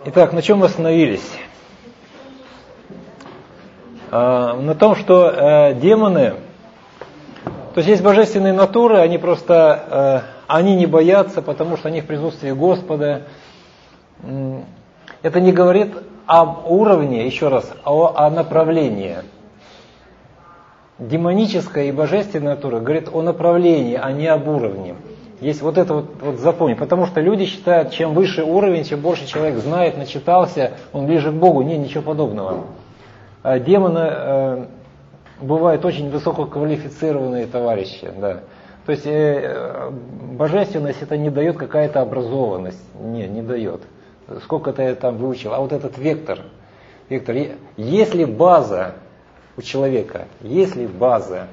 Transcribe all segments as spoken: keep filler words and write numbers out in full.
Итак, на чем мы остановились? На том, что демоны, то есть есть божественные натуры, они просто, они не боятся, потому что они в присутствии Господа. Это не говорит об уровне, еще раз, а о направлении. Демоническая и божественная натура говорит о направлении, а не об уровне. Есть вот это вот, вот запомни, потому что люди считают, чем выше уровень, чем больше человек знает, начитался, он ближе к Богу. Не, ничего подобного. А демоны э, бывают очень высококвалифицированные товарищи. Да. То есть э, божественность это не дает какая-то образованность. Не, не дает. Сколько-то я там выучил. А вот этот вектор, вектор, если база у человека, если база,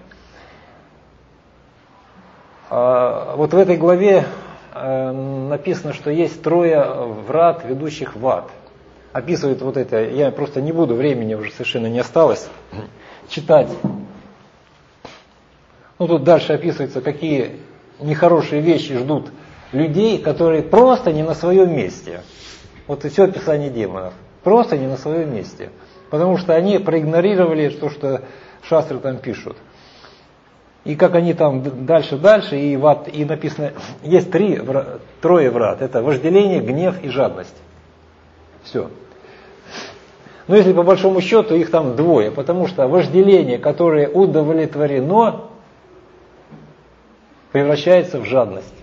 вот в этой главе написано, что есть трое врат, ведущих в ад. Описывает вот это, я просто не буду, времени уже совершенно не осталось читать. Ну тут дальше описывается, какие нехорошие вещи ждут людей, которые просто не на своем месте. Вот и все описание демонов. Просто не на своем месте. Потому что они проигнорировали то, что шастры там пишут. И как они там дальше-дальше, и, в ад, и написано, есть три, трое врат. Это вожделение, гнев и жадность. Все. Но если по большому счету их там двое, потому что вожделение, которое удовлетворено, превращается в жадность.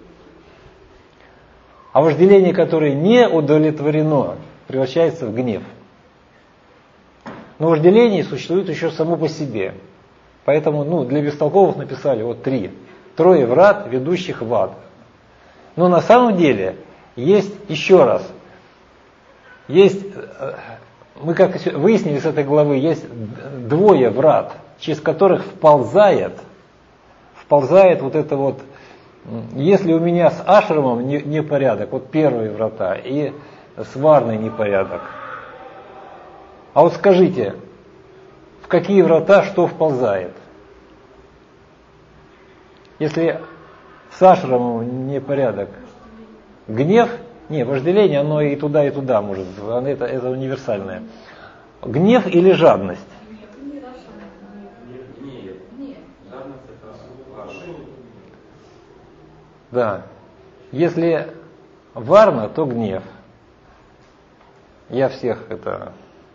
А вожделение, которое не удовлетворено, превращается в гнев. Но вожделение существует еще само по себе. Поэтому ну, для бестолковых написали вот три. Трое врат, ведущих в ад. Но на самом деле есть, еще раз, есть, мы как выяснили с этой главы, есть двое врат, через которых вползает, вползает вот это вот, если у меня с ашрамом непорядок, вот первые врата, и с варной непорядок. А вот скажите, в какие врата что вползает? Если с ашрамом непорядок, гнев, не, вожделение, оно и туда, и туда может, это, это универсальное. Гнев или жадность? Да. Если варна, то гнев. Я всех это...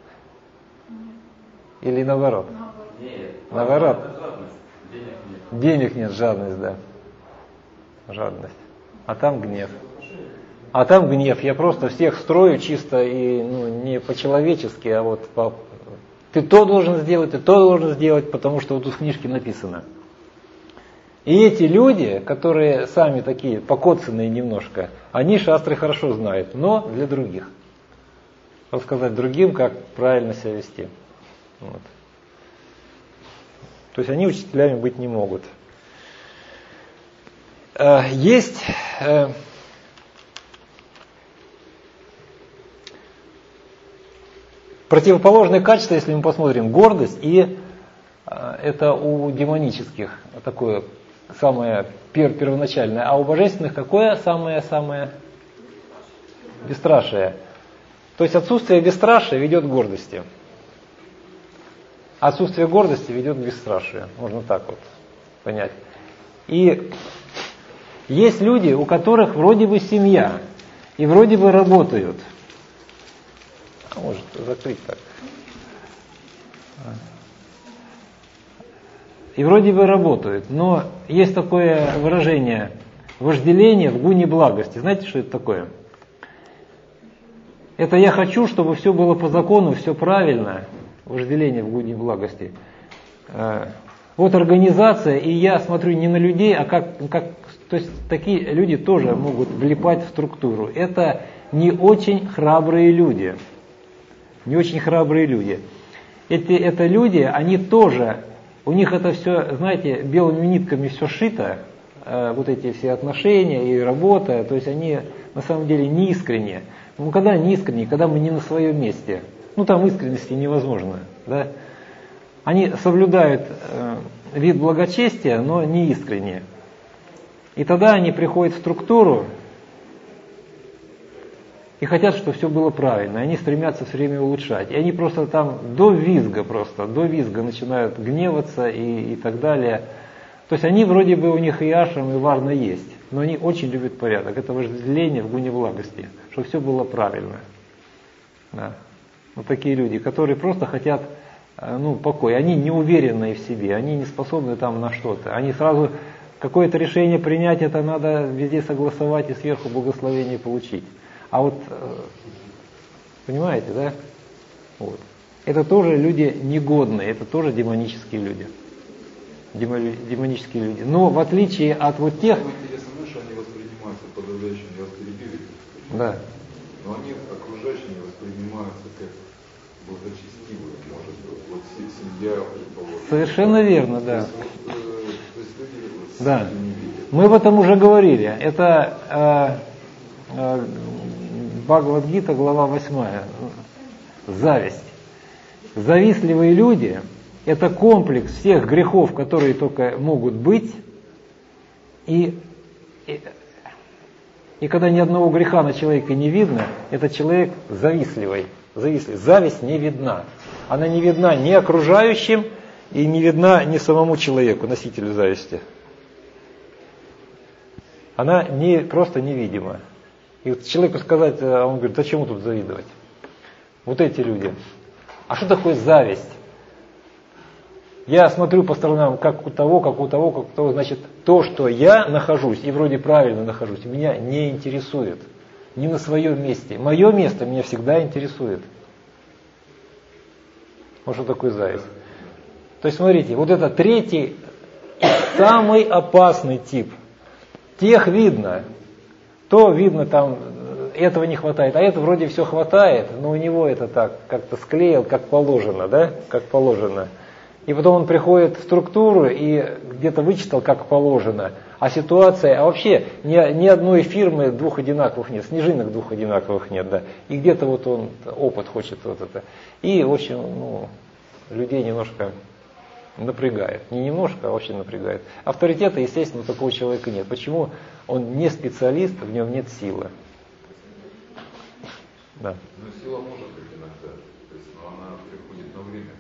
Или наоборот? Нет. Наоборот. Денег нет. Денег нет, жадность, да. Жадность. А там гнев. А там гнев. Я просто всех строю чисто и ну, не по-человечески, а вот по... Ты то должен сделать, ты то должен сделать, потому что вот тут в книжке написано. И эти люди, которые сами такие покоцанные немножко, они шастры хорошо знают, но для других. Рассказать другим, как правильно себя вести. Вот. То есть они учителями быть не могут. Есть противоположное качество, если мы посмотрим, гордость, и это у демонических такое самое первоначальное, а у божественных какое самое-самое бесстрашие. То есть отсутствие бесстрашия ведет к гордости. Отсутствие гордости ведет к бесстрашию. Можно так вот понять. И есть люди, у которых вроде бы семья, и вроде бы работают. А может закрыть так. И вроде бы работают, но есть такое выражение вожделение в гуне благости. Знаете, что это такое? Это я хочу, чтобы все было по закону, все правильно. Вожделение в гуне благости. Вот организация, и я смотрю не на людей, а как, как... То есть такие люди тоже могут влипать в структуру. Это не очень храбрые люди. Не очень храбрые люди. Эти, это люди, они тоже... У них это все, знаете, белыми нитками все шито, э, вот эти все отношения и работа, то есть они на самом деле не искренние. Ну когда не искренние, когда мы не на своем месте, ну там искренности невозможно, да? Они соблюдают э, вид благочестия, но не искренне. И тогда они приходят в структуру, и хотят, чтобы все было правильно. Они стремятся все время улучшать. И они просто там до визга просто, до визга начинают гневаться и, и так далее. То есть они вроде бы, у них и ашрам, и варна есть, но они очень любят порядок. Это вожделение в гуне благости, чтобы все было правильно. Да. Вот такие люди, которые просто хотят ну, покоя. Они не уверенные в себе, они не способны там на что-то. Они сразу какое-то решение принять, это надо везде согласовать и сверху благословение получить. А вот, понимаете, да? Вот. Это тоже люди негодные, это тоже демонические люди. Демонические люди. Но в отличие от вот тех... Самое интересное, что они воспринимаются подавляющим, я вас перебил, да. но они окружающими воспринимаются как благочестивые, может быть, вот семья, предположим. Совершенно верно, да. То есть, вот, э, то есть люди вот, да. не видят. Мы об этом уже говорили. Это э, э, Бхагавад-гита, глава восьмая. Зависть. Завистливые люди – это комплекс всех грехов, которые только могут быть. И, и, и когда ни одного греха на человека не видно, этот человек завистливый. завистливый. Зависть не видна. Она не видна ни окружающим и не видна ни самому человеку, носителю зависти. Она не, просто невидима. И вот человеку сказать, он говорит, да чему тут завидовать? Вот эти люди. А что такое зависть? Я смотрю по сторонам, как у того, как у того, как у того. Значит, то, что я нахожусь, и вроде правильно нахожусь, меня не интересует. Не на своем месте. Мое место меня всегда интересует. Вот что такое зависть. То есть, смотрите, вот это третий, самый опасный тип. Тех видно. То видно, там, этого не хватает, а это вроде все хватает, но у него это так, как-то склеил, как положено, да, как положено. И потом он приходит в структуру и где-то вычитал, как положено. А ситуация, а вообще ни, ни одной фирмы двух одинаковых нет, снежинок двух одинаковых нет, да. И где-то вот он опыт хочет вот это. И, в общем, ну, людей немножко напрягает. Не немножко, а очень напрягает. Авторитета, естественно, у такого человека нет. Почему? Он не специалист, в нем нет силы. Да. Но сила может быть иногда, то есть, но она приходит на время.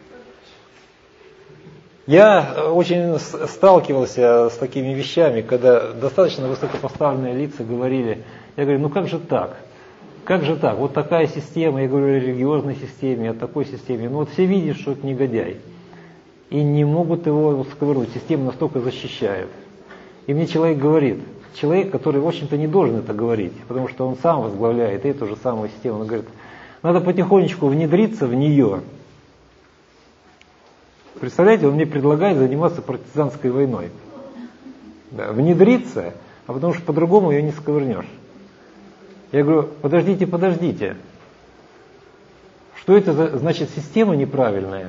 Я очень сталкивался с такими вещами, когда достаточно высокопоставленные лица говорили, я говорю, ну как же так? Как же так? Вот такая система, я говорю о религиозной системе, о такой системе. Ну вот все видят, что это негодяй. И не могут его сковырнуть. Система настолько защищает. И мне человек говорит, человек, который, в общем-то, не должен это говорить, потому что он сам возглавляет эту же самую систему. Он говорит, надо потихонечку внедриться в нее. Представляете, он мне предлагает заниматься партизанской войной. Да, внедриться, а потому что по-другому ее не сковырнешь. Я говорю, подождите, подождите. Что это за, значит, система неправильная?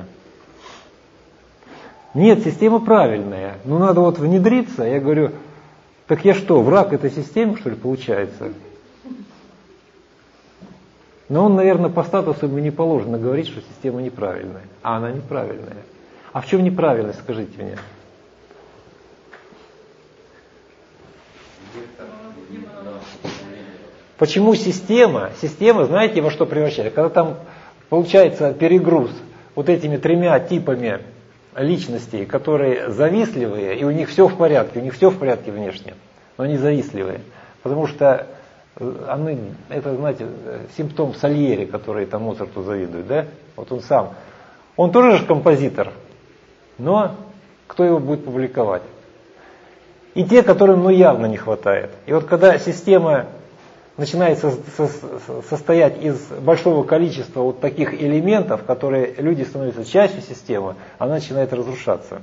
Нет, система правильная, но надо вот внедриться. Я говорю, так я что, враг этой системы, что ли, получается? Но он, наверное, по статусу ему не положено говорить, что система неправильная. А она неправильная. А в чем неправильность, скажите мне? Почему система? Система, знаете, во что превращается? Когда там получается перегруз вот этими тремя типами личностей, которые завистливые, и у них все в порядке, у них все в порядке внешне, но они завистливые. Потому что они, это, знаете, симптом Сальери, который там Моцарту завидует, да? Вот он сам. Он тоже же композитор, но кто его будет публиковать? И те, которым ну явно не хватает. И вот когда система начинает со, со, состоять из большого количества вот таких элементов, которые люди становятся частью системы, она начинает разрушаться.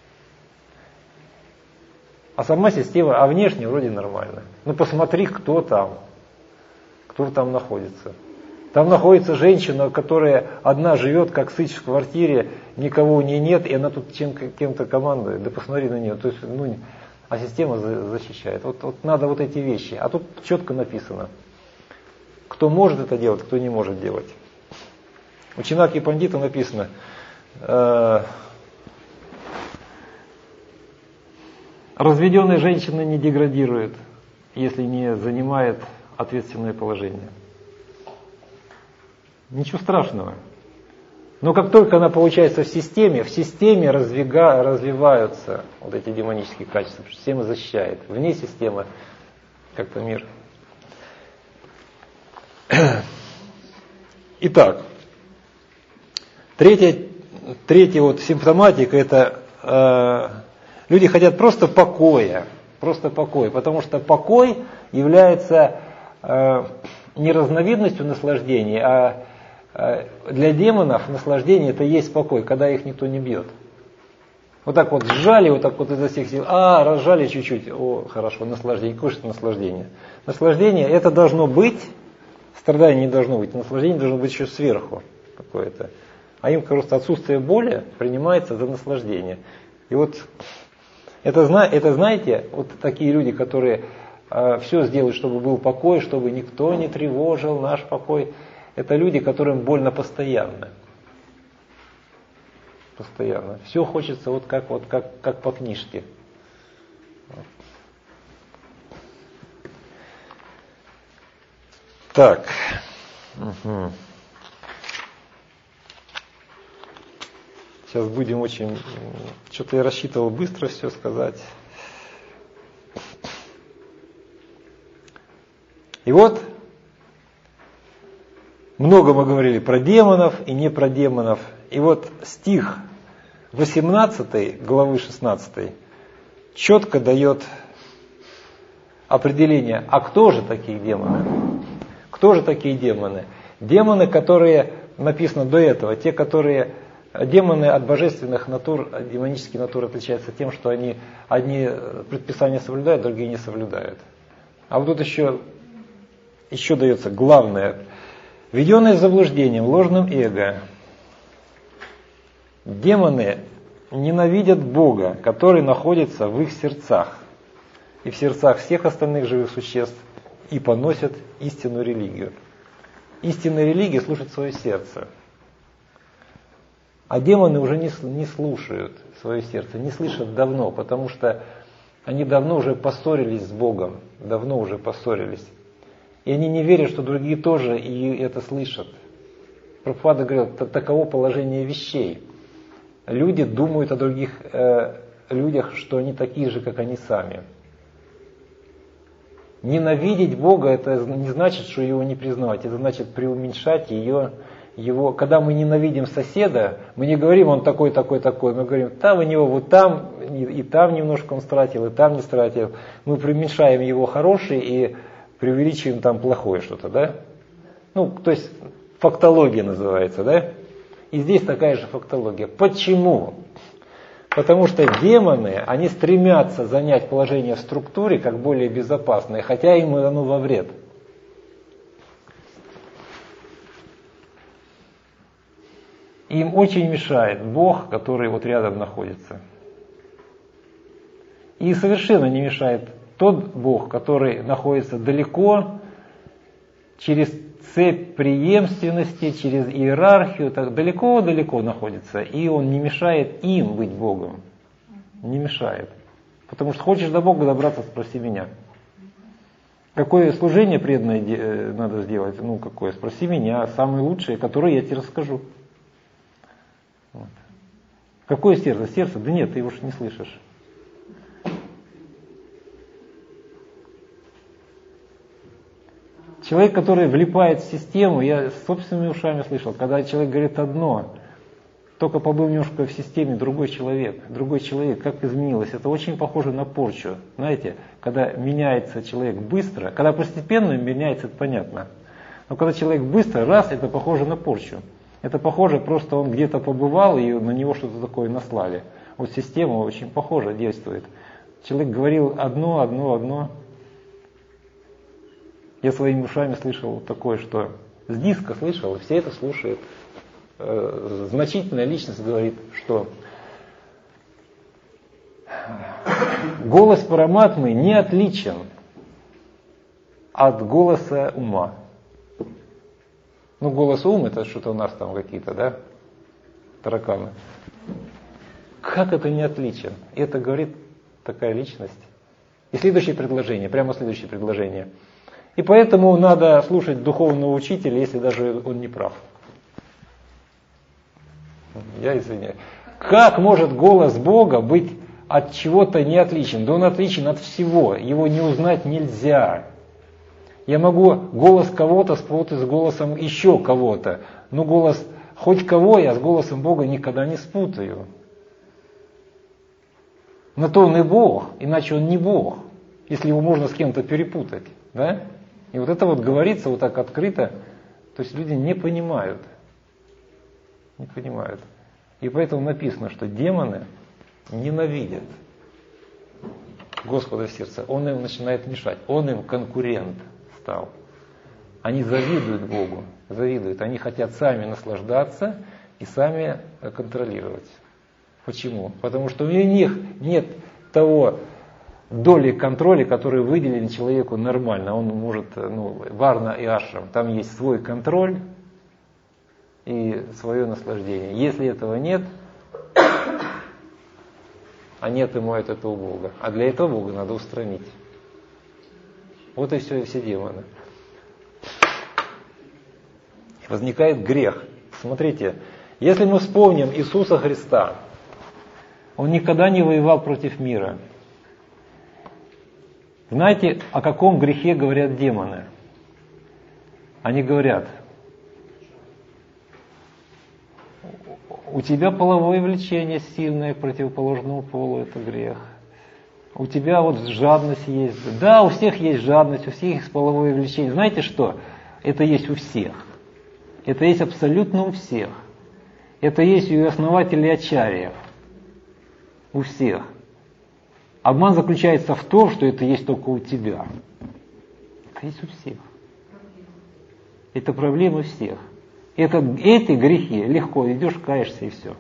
А сама система, а внешне вроде нормально. Ну посмотри, кто там, кто там находится. Там находится женщина, которая одна живет, как сыч в квартире, никого у нее нет, и она тут чем, кем-то командует. Да посмотри на нее. То есть, ну, а система защищает. Вот, вот надо вот эти вещи. А тут четко написано, кто может это делать, кто не может делать. У Чинаки Пандита написано, э, разведенная женщина не деградирует, если не занимает ответственное положение. Ничего страшного. Но как только она получается в системе, в системе развига, развиваются вот эти демонические качества. Система защищает. Вне системы как-то мир. Итак, третья, третья вот симптоматика, это э, люди хотят просто покоя, просто покоя, потому что покой является э, не разновидностью наслаждения, а э, для демонов наслаждение это и есть покой, когда их никто не бьет. Вот так вот сжали, вот так вот изо всех сил, а, разжали чуть-чуть, о, хорошо, наслаждение, какое же наслаждение? Наслаждение это должно быть, страдания не должно быть, наслаждение должно быть еще сверху какое-то. А им просто отсутствие боли принимается за наслаждение. И вот это, это знаете, вот такие люди, которые э, все сделают, чтобы был покой, чтобы никто не тревожил наш покой, это люди, которым больно постоянно. Постоянно. Все хочется вот как, вот как, как по книжке. Так. Угу. Сейчас будем очень... Что-то я рассчитывал быстро все сказать. И вот, много мы говорили про демонов и не про демонов. И вот стих восемнадцатой главы шестнадцатой четко дает определение, а кто же такие демоны? Кто же такие демоны? Демоны, которые, написано до этого, те, которые... Демоны от божественных натур, демонические натуры отличаются тем, что они одни предписания соблюдают, другие не соблюдают. А вот тут еще, еще дается главное. Введенные заблуждением, ложным эго. Демоны ненавидят Бога, который находится в их сердцах и в сердцах всех остальных живых существ и поносят истинную религию. Истинная религия слушает свое сердце. А демоны уже не, не слушают свое сердце, не слышат давно, потому что они давно уже поссорились с Богом, давно уже поссорились. И они не верят, что другие тоже и это слышат. Прабхупада говорил, таково положение вещей. Люди думают о других э, людях, что они такие же, как они сами. Ненавидеть Бога, это не значит, что его не признавать, это значит преуменьшать ее. Его, когда мы ненавидим соседа, мы не говорим, он такой, такой, такой, мы говорим, там у него вот там, и там немножко он стратил, и там не стратил. Мы преуменьшаем его хорошее и преувеличиваем там плохое что-то, да? Ну, то есть фактология называется, да? И здесь такая же фактология. Почему? Потому что демоны, они стремятся занять положение в структуре как более безопасное, хотя им оно во вред. Им очень мешает Бог, который вот рядом находится. И совершенно не мешает тот Бог, который находится далеко, через цепь преемственности, через иерархию, так далеко-далеко находится. И он не мешает им быть Богом. Не мешает. Потому что хочешь до Бога добраться, спроси меня. Какое служение преданное надо сделать? Ну, какое? Спроси меня, самое лучшее, которое я тебе расскажу. Вот. Какое сердце? Сердце? Да нет, ты его уж не слышишь. Человек, который влипает в систему, я собственными ушами слышал, когда человек говорит одно, только побыл немножко в системе, другой человек, другой человек, как изменилось. Это очень похоже на порчу. Знаете, когда меняется человек быстро, когда постепенно меняется, это понятно. Но когда человек быстро, раз, это похоже на порчу. Это похоже, просто он где-то побывал, и на него что-то такое наслали. Вот система очень похоже действует. Человек говорил одно, одно, одно. Я своими ушами слышал такое, что с диска слышал, и все это слушают. Э, значительная личность говорит, что голос Параматмы не отличен от голоса ума. Ну, голос ум, это что-то у нас там какие-то, да, тараканы. Как это не отличен? Это говорит такая личность. И следующее предложение, прямо следующее предложение. И поэтому надо слушать духовного учителя, если даже он не прав. Я извиняюсь. Как может голос Бога быть от чего-то не отличен? Да он отличен от всего. Его не узнать нельзя. Я могу голос кого-то спутать с голосом еще кого-то. Но голос хоть кого я с голосом Бога никогда не спутаю. На то он и Бог, иначе он не Бог, если его можно с кем-то перепутать. Да? И вот это вот говорится вот так открыто, то есть люди не понимают. Не понимают. И поэтому написано, что демоны ненавидят Господа в сердце. Он им начинает мешать. Он им конкурент стал. Они завидуют Богу. Завидуют. Они хотят сами наслаждаться и сами контролировать. Почему? Потому что у них нет того доли контроля, который выделен человеку нормально. Он может, ну, Варна и Ашрам, там есть свой контроль и свое наслаждение. Если этого нет, они отымают это у Бога. А для этого Бога надо устранить. Вот и все, все демоны. Возникает грех. Смотрите, если мы вспомним Иисуса Христа, Он никогда не воевал против мира. Знаете, о каком грехе говорят демоны? Они говорят: у тебя половое влечение сильное к противоположному полу, это грех. У тебя вот жадность есть. Да, у всех есть жадность, у всех есть половое влечение. Знаете что? Это есть у всех. Это есть абсолютно у всех. Это есть у основателей ачарьев. У всех. Обман заключается в том, что это есть только у тебя. Это есть у всех. Это проблемы всех. Это, эти грехи легко идешь, каешься и все.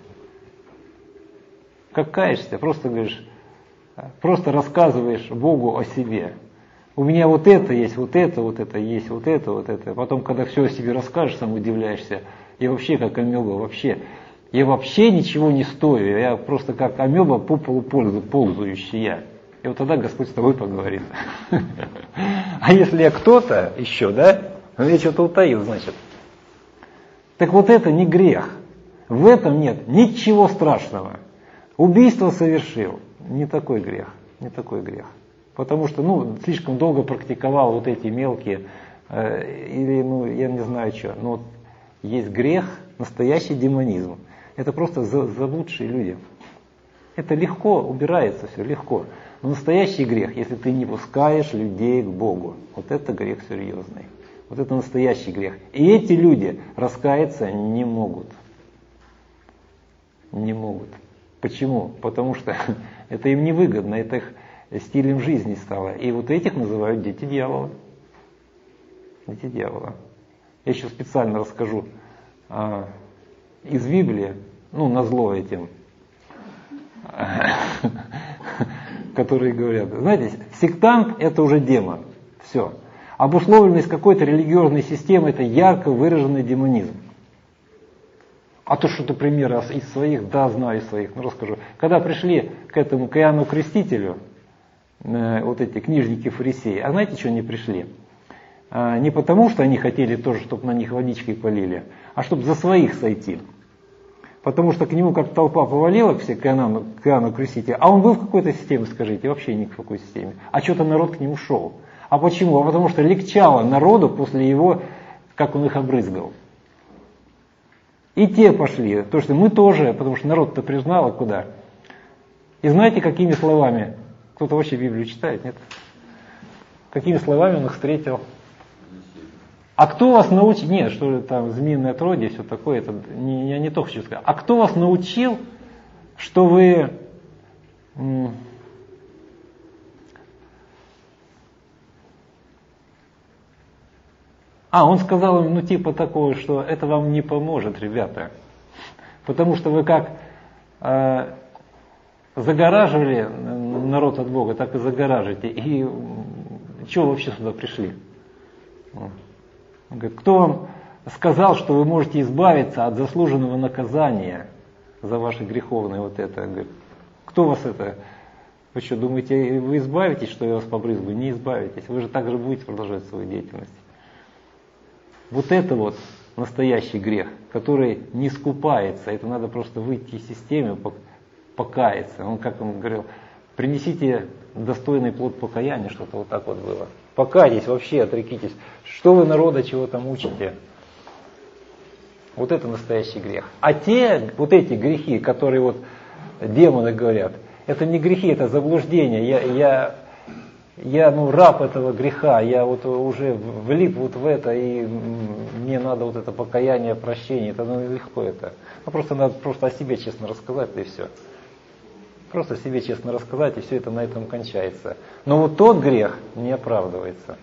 Как каешься, просто говоришь, просто рассказываешь Богу о себе. У меня вот это есть, вот это, вот это есть, вот это, вот это. Потом, когда все о себе расскажешь, сам удивляешься. Я вообще как амеба, вообще. Я вообще ничего не стою. Я просто как амеба по полу ползающая. И вот тогда Господь с тобой поговорит. А если я кто-то еще, да? Ну я что-то утаил, значит. Так вот это не грех. В этом нет ничего страшного. Убийство совершил. Не такой грех. Не такой грех. Потому что, ну, слишком долго практиковал вот эти мелкие, э, или, ну, я не знаю что. Но вот есть грех, настоящий демонизм. Это просто заблудшие люди. Это легко убирается все, легко. Но настоящий грех, если ты не пускаешь людей к Богу, вот это грех серьезный. Вот это настоящий грех. И эти люди раскаяться не могут. Не могут. Почему? Потому что это им невыгодно, это их стилем жизни стало. И вот этих называют дети дьявола. Дети дьявола. Я еще специально расскажу а, из Библии, ну, назло этим, которые говорят, знаете, сектант это уже демон. Все. Обусловленность какой-то религиозной системы это ярко выраженный демонизм. А то что-то примеры из своих, да, знаю из своих, ну расскажу. Когда пришли к этому, к Иоанну Крестителю, э, вот эти книжники фарисеи, а знаете, что они пришли? А, не потому, что они хотели тоже, чтобы на них водичкой полили, а чтобы за своих сойти. Потому что к нему как толпа повалила все к Иоанну, к Иоанну Крестителю, а он был в какой-то системе, скажите, вообще ни в какой системе. А что-то народ к нему шел. А почему? А потому что легчало народу после его, как он их обрызгал. И те пошли, то что мы тоже, потому что народ-то признал, а куда? И знаете, какими словами? Кто-то вообще Библию читает, нет? Какими словами он их встретил? А кто вас научил? Нет, что там змеиное отродье, все такое, это не, я не то хочу сказать. А кто вас научил, что вы м- А, он сказал им, ну типа такое, что это вам не поможет, ребята. Потому что вы как э, загораживали народ от Бога, так и загораживаете. И чего вы вообще сюда пришли? Он говорит, кто вам сказал, что вы можете избавиться от заслуженного наказания за ваши греховные вот это? Говорит, кто вас это? Вы что, думаете, вы избавитесь, что я вас побрызгаю? Не избавитесь. Вы же так же будете продолжать свою деятельность. Вот это вот настоящий грех, который не скупается. Это надо просто выйти из системы, покаяться. Он, как он говорил, принесите достойный плод покаяния, что-то вот так вот было. Покайтесь вообще, отрекитесь. Что вы народа чего там учите? Вот это настоящий грех. А те, вот эти грехи, которые вот демоны говорят, это не грехи, это заблуждение. Я, я, я ну, раб этого греха, я вот уже влип вот в это, и мне надо вот это покаяние, прощение. Это ну, легко это. Ну, просто надо просто о себе честно рассказать, и все. Просто себе честно рассказать, и все это на этом кончается. Но вот тот грех не оправдывается.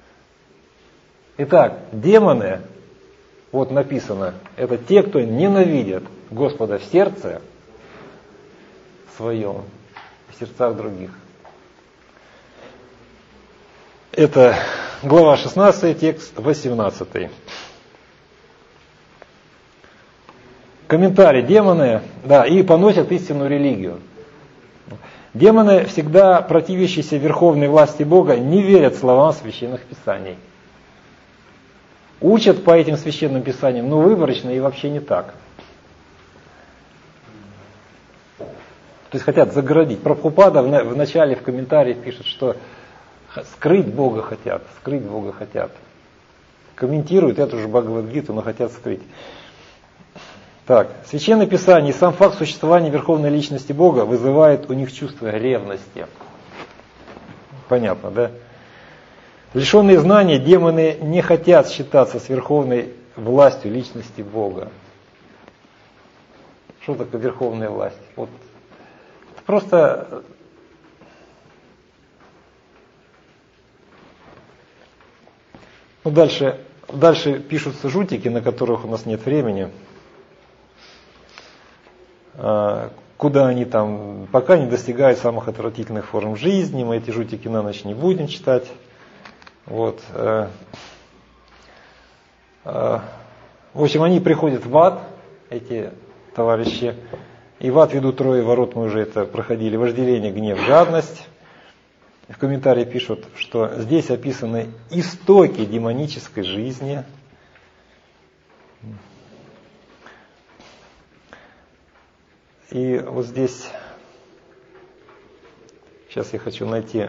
Итак, демоны, вот написано, это те, кто ненавидят Господа в сердце своем, в сердцах других. Это глава шестнадцатая, текст восемнадцатый. Комментарий. Демоны, да, и поносят истинную религию. Демоны, всегда противящиеся верховной власти Бога, не верят словам священных писаний. Учат по этим священным писаниям, но выборочно и вообще не так. То есть хотят загородить. Прабхупада в начале в комментариях пишет, что скрыть Бога хотят, скрыть Бога хотят. Комментируют эту же Бхагавад-гиту, но хотят скрыть. Так, Священное Писание и сам факт существования Верховной Личности Бога вызывает у них чувство ревности. Понятно, да? Лишенные знания, демоны не хотят считаться с верховной властью Личности Бога. Что такое верховная власть? Вот, это просто... Ну, дальше, дальше пишутся жутики, на которых у нас нет времени. Куда они там, пока не достигают самых отвратительных форм жизни, мы эти жутики на ночь не будем читать. Вот. В общем, они приходят в ад, эти товарищи, и в ад ведут трое ворот, мы уже это проходили: вожделение, гнев, жадность. В комментарии пишут, что здесь описаны истоки демонической жизни. И вот здесь, сейчас я хочу найти,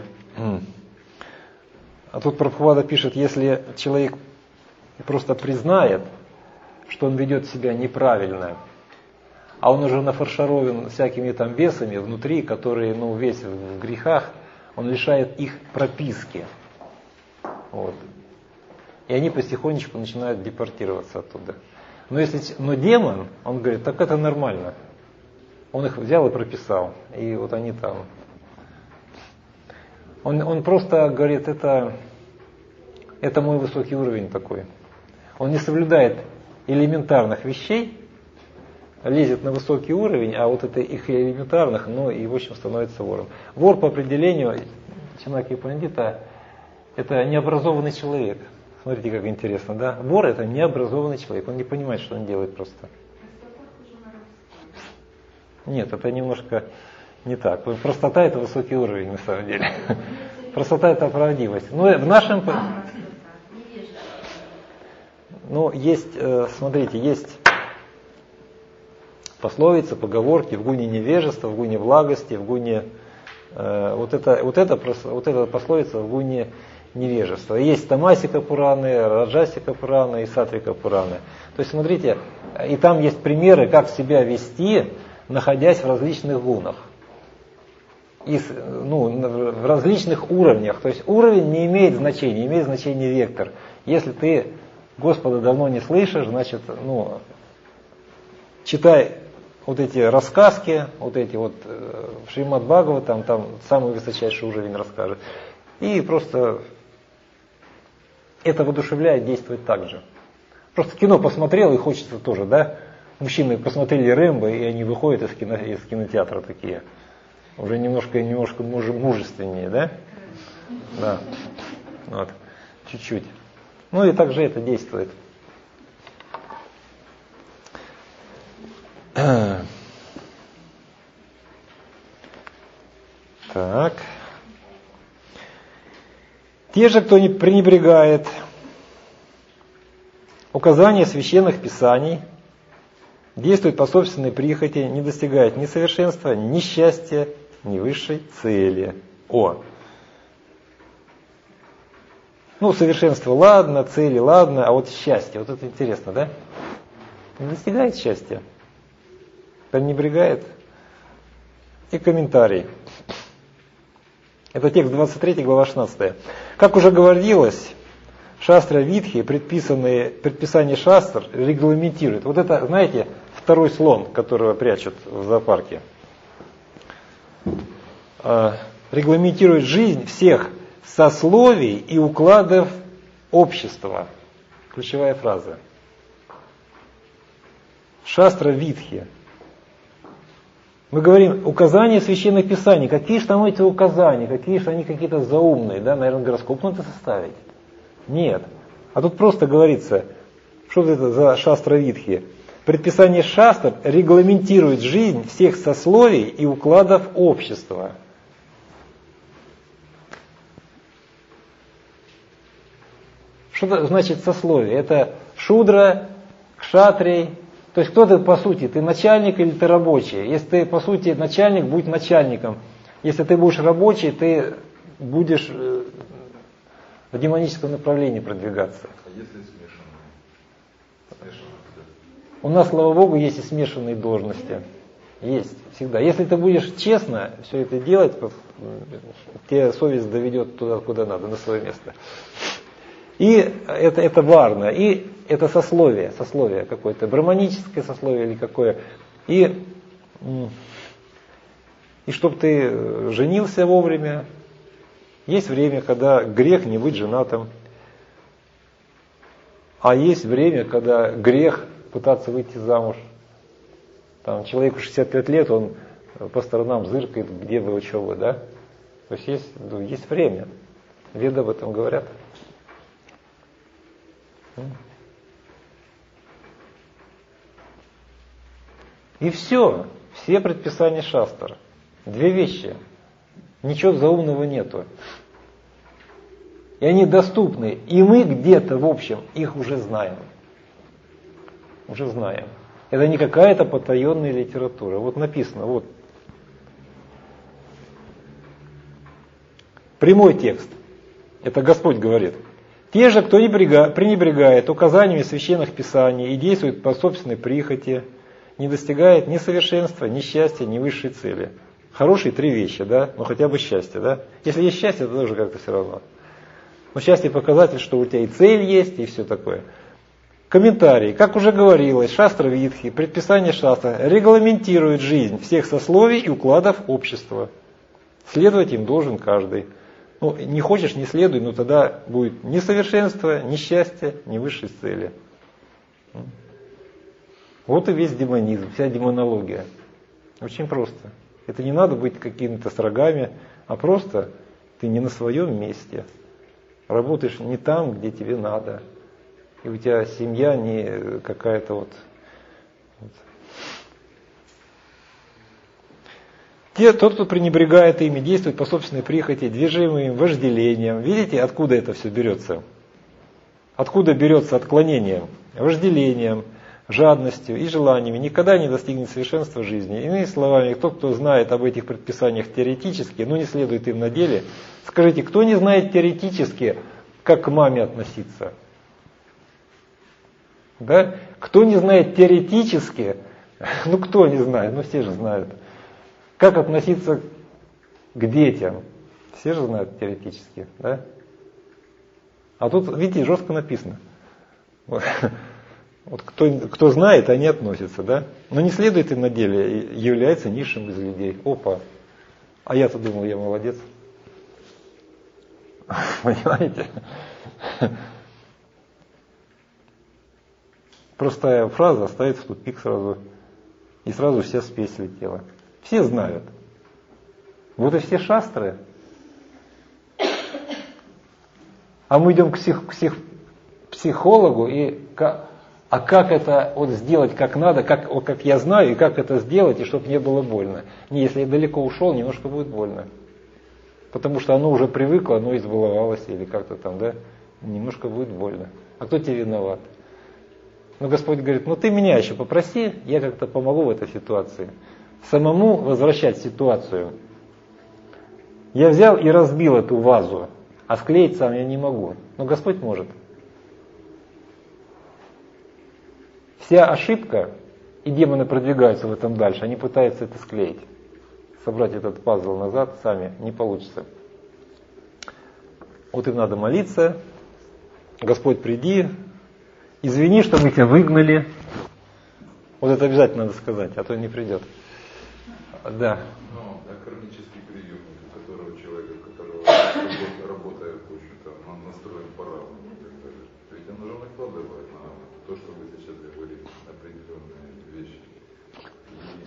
а тут Прабхупада пишет, если человек просто признает, что он ведет себя неправильно, а он уже нафарширован всякими там бесами внутри, которые, ну, весь в грехах, он лишает их прописки. Вот. И они потихонечку начинают депортироваться оттуда. Но, если, но демон, он говорит, так это нормально. Он их взял и прописал. И вот они там. Он, он просто говорит, это, это мой высокий уровень такой. Он не соблюдает элементарных вещей, лезет на высокий уровень, а вот это их элементарных, ну и в общем становится вором. Вор по определению, Чанаки Пандита, это необразованный человек. Смотрите, как интересно, да? Вор это необразованный человек, он не понимает, что он делает просто. Нет, это немножко не так. Простота это высокий уровень на самом деле. Простота это правдивость. Но в нашем... Ну, есть, смотрите, есть пословицы, поговорки: в гуне невежества, в гуне благости, в гуне... Вот это, вот это, вот эта пословица в гуне невежества. Есть Тамасика Пураны, Раджасика Пураны и Сатвика Пураны. То есть, смотрите, и там есть примеры, как себя вести, находясь в различных гунах, и, ну, в различных уровнях. То есть уровень не имеет значения, имеет значение вектор. Если ты Господа давно не слышишь, значит, ну, читай вот эти рассказки, вот эти вот в Шримад Бхагаватам, там самый высочайший уровень расскажет. И просто это воодушевляет действовать так же. Просто кино посмотрел и хочется тоже, да? Мужчины посмотрели Рэмбо, и они выходят из, кино, из кинотеатра такие. Уже немножко, немножко мужественнее, да? Да. Вот. Чуть-чуть. Ну и так же это действует. Так. Те же, кто не пренебрегает, у указания священных писаний, действует по собственной прихоти, не достигает ни совершенства, ни счастья, ни высшей цели. О! Ну, совершенство ладно, цели ладно, а вот счастье, вот это интересно, да? Не достигает счастья, пренебрегает. И комментарий. Это текст двадцать три, глава шестнадцать. Как уже говорилось, шастра Витхи, предписанные, предписание шастр регламентирует. Вот это, знаете, второй слон, которого прячут в зоопарке. Регламентирует жизнь всех сословий и укладов общества. Ключевая фраза. Шастра Витхи. Мы говорим указания священных писаний. Какие же там эти указания? Какие же они какие-то заумные? Да? Наверное, гороскоп надо составить. Нет. А тут просто говорится, что это за шастра Витхи? Предписание шастр регламентирует жизнь всех сословий и укладов общества. Что это значит сословие? Это шудра, кшатрий. То есть кто ты по сути? Ты начальник или ты рабочий? Если ты по сути начальник, будь начальником. Если ты будешь рабочий, ты будешь в демоническом направлении продвигаться. А если смешанные? Смешанные. У нас, слава Богу, есть и смешанные должности. Есть, всегда. Если ты будешь честно все это делать, тебе совесть доведет туда, куда надо, на свое место. И это, это варна, и это сословие, сословие какое-то, браманическое сословие или какое. И, и чтобы ты женился вовремя, есть время, когда грех не быть женатым, а есть время, когда грех пытаться выйти замуж. Там человеку шестьдесят пять лет, он по сторонам зыркает, где вы, что вы, да? То есть есть, ну, есть время. Веды об этом говорят. И все. Все предписания шастр. Две вещи. Ничего заумного нету. И они доступны. И мы где-то, в общем, их уже знаем. Уже знаем. Это не какая-то потаенная литература. Вот написано, вот. Прямой текст. Это Господь говорит. Те же, кто пренебрегает указаниями священных писаний и действует по собственной прихоти, не достигает ни совершенства, ни счастья, ни высшей цели. Хорошие три вещи, да? Ну хотя бы счастье, да? Если есть счастье, то тоже как-то все равно. Но счастье показатель, что у тебя и цель есть, и все такое. Комментарий. Как уже говорилось, шастра Витхи, предписание шастра регламентирует жизнь всех сословий и укладов общества. Следовать им должен каждый. Ну, не хочешь, не следуй, но тогда будет ни совершенства, ни счастья, ни высшей цели. Вот и весь демонизм, вся демонология. Очень просто. Это не надо быть какими-то строгами, а просто ты не на своем месте. Работаешь не там, где тебе надо. И у тебя семья не какая-то вот... вот. Те, тот, кто пренебрегает ими, действует по собственной прихоти, движимым вожделением. Видите, откуда это все берется? Откуда берется отклонение? Вожделением, жадностью и желаниями никогда не достигнет совершенства жизни. Иными словами, тот, кто знает об этих предписаниях теоретически, но не следует им на деле, скажите, кто не знает теоретически, как к маме относиться? Да? Кто не знает теоретически, ну кто не знает, ну все же знают, как относиться к детям? Все же знают теоретически, да? А тут, видите, жестко написано. Вот кто, кто знает, они относятся, да? Но не следует им на деле, является низшим из людей. Опа, а я-то думал, я молодец. Понимаете? Простая фраза ставит в тупик сразу. И сразу вся спесь слетела. Все знают. Вот и все шастры. А мы идем к, псих, к псих, психологу, и а как это вот сделать как надо, как, вот как я знаю, и как это сделать, и чтобы не было больно. Не, если я далеко ушел, немножко будет больно. Потому что оно уже привыкло, оно избаловалось, или как-то там, да, немножко будет больно. А кто тебе виноват? Но Господь говорит, ну ты меня еще попроси, я как-то помогу в этой ситуации. Самому возвращать ситуацию. Я взял и разбил эту вазу, а склеить сам я не могу. Но Господь может. Вся ошибка, и демоны продвигаются в этом дальше, они пытаются это склеить. Собрать этот пазл назад сами не получится. Вот им надо молиться. Господь, приди, извини, что мы тебя выгнали. Вот это обязательно надо сказать, а то не придет. Да. Ну, а кармический прием, у которого человека, которого работает, в общем-то, он настроен по-разному. Ведь он уже накладывает на то, что вы сейчас говорите, определенные вещи. И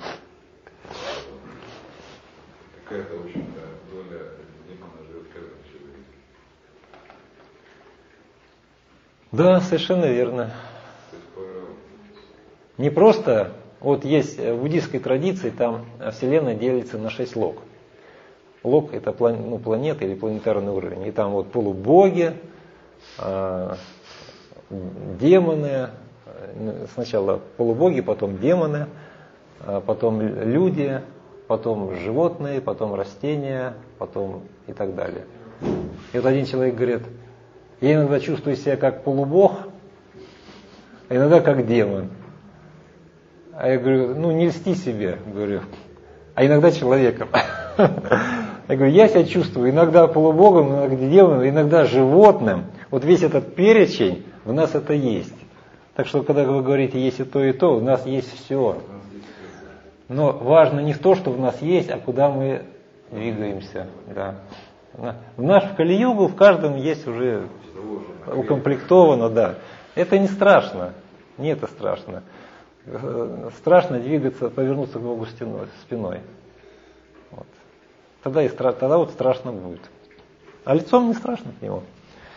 какая-то, в общем-то, доля демона живет в каждом человеке. Да, совершенно верно. Не просто, вот есть в буддийской традиции, там Вселенная делится на шесть лог. Лог это план, ну, планета или планетарный уровень. И там вот полубоги, э, демоны, сначала полубоги, потом демоны, э, потом люди, потом животные, потом растения, потом и так далее. И вот один человек говорит, я иногда чувствую себя как полубог, а иногда как демон. А я говорю, ну не льсти себе, говорю, а иногда человеком. Я говорю, я себя чувствую иногда полубогом, иногда демоном, иногда животным. Вот весь этот перечень, в нас это есть. Так что, когда вы говорите, есть и то, и то, у нас есть все. Но важно не то, что в нас есть, а куда мы двигаемся. Да. В наш Кали-югу в каждом есть уже укомплектовано, да. Это не страшно, не это страшно. Страшно двигаться, повернуться к Богу спиной. Вот. Тогда, и стра... Тогда вот страшно будет. А лицом не страшно к нему.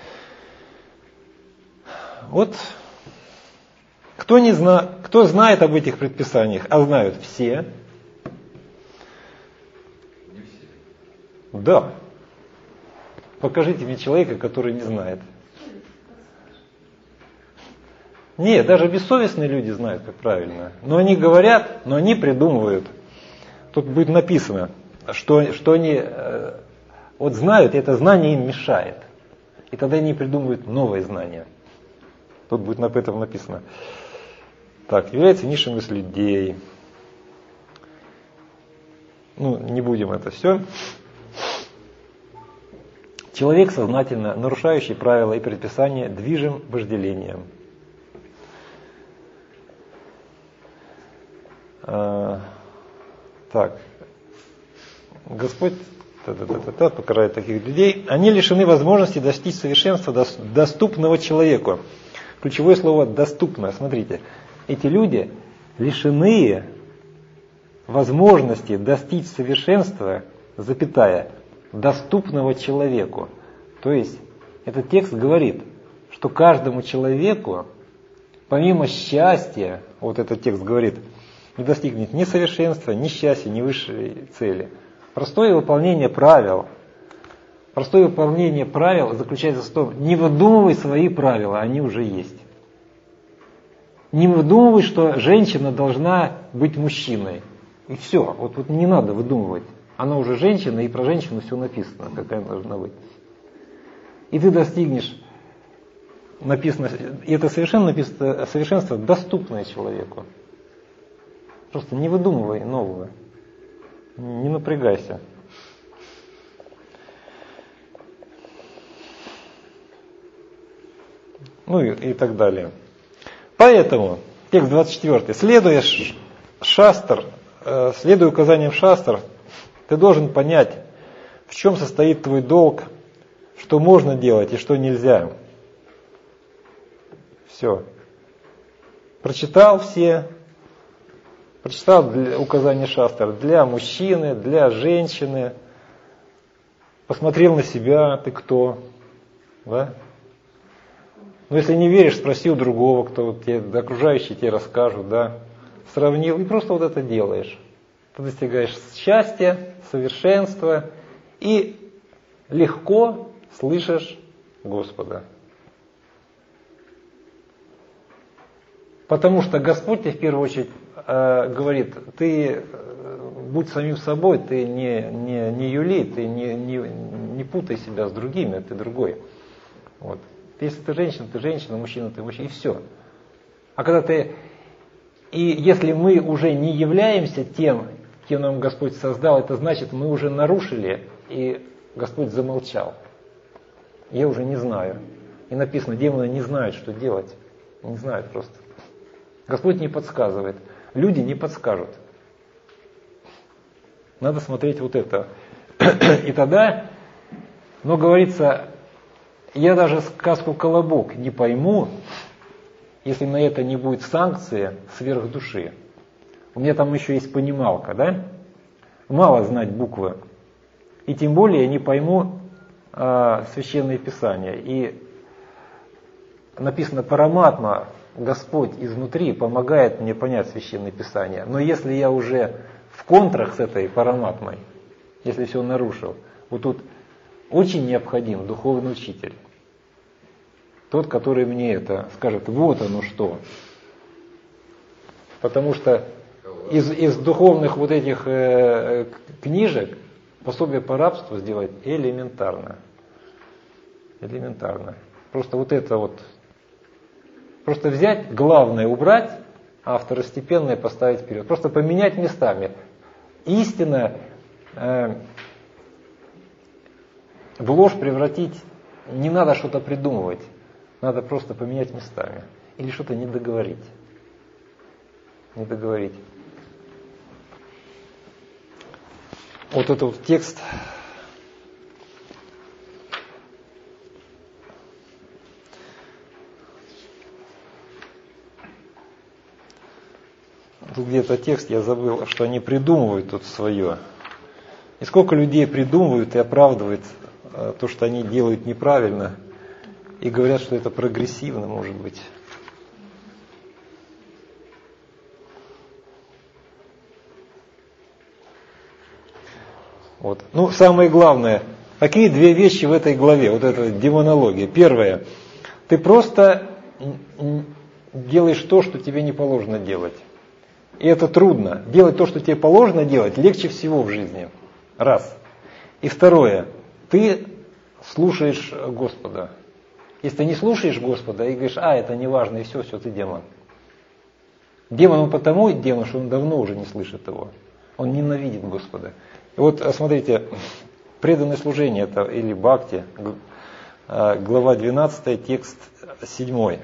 Вот кто, не зна... кто знает об этих предписаниях, а знают все. Не все. Да. Покажите мне человека, который не знает. Нет, даже бессовестные люди знают, как правильно. Но они говорят, но они придумывают. Тут будет написано, что, что они э, вот знают, и это знание им мешает. И тогда они придумывают новые знания. Тут будет об этом написано. Так, является низшим из людей. Ну, не будем это все. Человек сознательно нарушающий правила и предписания движим вожделением. А, так, Господь та-та-та-та, покарает таких людей. Они лишены возможности достичь совершенства, доступного человеку. Ключевое слово «доступно». Смотрите, эти люди лишены возможности достичь совершенства, запятая, доступного человеку. То есть, этот текст говорит, что каждому человеку, помимо счастья, вот этот текст говорит, не достигнет ни совершенства, ни счастья, ни высшей цели. Простое выполнение правил. Простое выполнение правил заключается в том, не выдумывай свои правила, они уже есть. Не выдумывай, что женщина должна быть мужчиной. И все, вот, вот не надо выдумывать. Она уже женщина, и про женщину все написано, какая она должна быть. И ты достигнешь, написано, и это совершенно написано, совершенство доступное человеку. Просто не выдумывай нового. Не напрягайся. Ну и, и так далее. Поэтому, текст двадцать четыре. Следуя шастр, э, следуя указаниям шастр, ты должен понять, в чем состоит твой долг, что можно делать и что нельзя. Все. Прочитал все. Прочитал указания шастр для мужчины, для женщины. Посмотрел на себя, ты кто? Да? Но если не веришь, спроси у другого, кто тебе, окружающие тебе расскажут, да? Сравнил и просто вот это делаешь. Ты достигаешь счастья, совершенства и легко слышишь Господа. Потому что Господь тебе в первую очередь э, говорит, ты будь самим собой, ты не, не, не юли, ты не, не, не путай себя с другими, ты другой. Вот. Если ты женщина, ты женщина, мужчина, ты мужчина, и все. А когда ты... И если мы уже не являемся тем, кем нам Господь создал, это значит, мы уже нарушили, и Господь замолчал. Я уже не знаю. И написано, демоны не знают, что делать. Не знают просто. Господь не подсказывает. Люди не подскажут. Надо смотреть вот это. И тогда, но говорится, я даже сказку «Колобок» не пойму, если на это не будет санкции сверх души. У меня там еще есть понималка, да? Мало знать буквы. И тем более я не пойму а, Священное Писание. И написано «Параматма», Господь изнутри помогает мне понять Священное Писание. Но если я уже в контрах с этой параматмой, если все нарушил, вот тут очень необходим духовный учитель. Тот, который мне это скажет, вот оно что. Потому что из, из духовных вот этих э, книжек пособие по рабству сделать элементарно. Элементарно. Просто вот это вот, просто взять, главное убрать, а второстепенное поставить вперед. Просто поменять местами. Истина э, в ложь превратить, не надо что-то придумывать. Надо просто поменять местами. Или что-то не договорить. Не договорить. Вот этот вот текст. Тут где-то текст, я забыл, что они придумывают тут свое. И сколько людей придумывают и оправдывают то, что они делают неправильно. И говорят, что это прогрессивно, может быть. Вот. Ну, самое главное, какие две вещи в этой главе, вот эта демонология. Первое, ты просто делаешь то, что тебе не положено делать. И это трудно. Делать то, что тебе положено делать, легче всего в жизни. Раз. И второе, ты слушаешь Господа. Если ты не слушаешь Господа и говоришь, а, это не важно, и все, все, ты демон. Демон он потому демон, что он давно уже не слышит его. Он ненавидит Господа. И вот, смотрите, преданное служение, это или бхакти, глава двенадцатая, текст седьмой.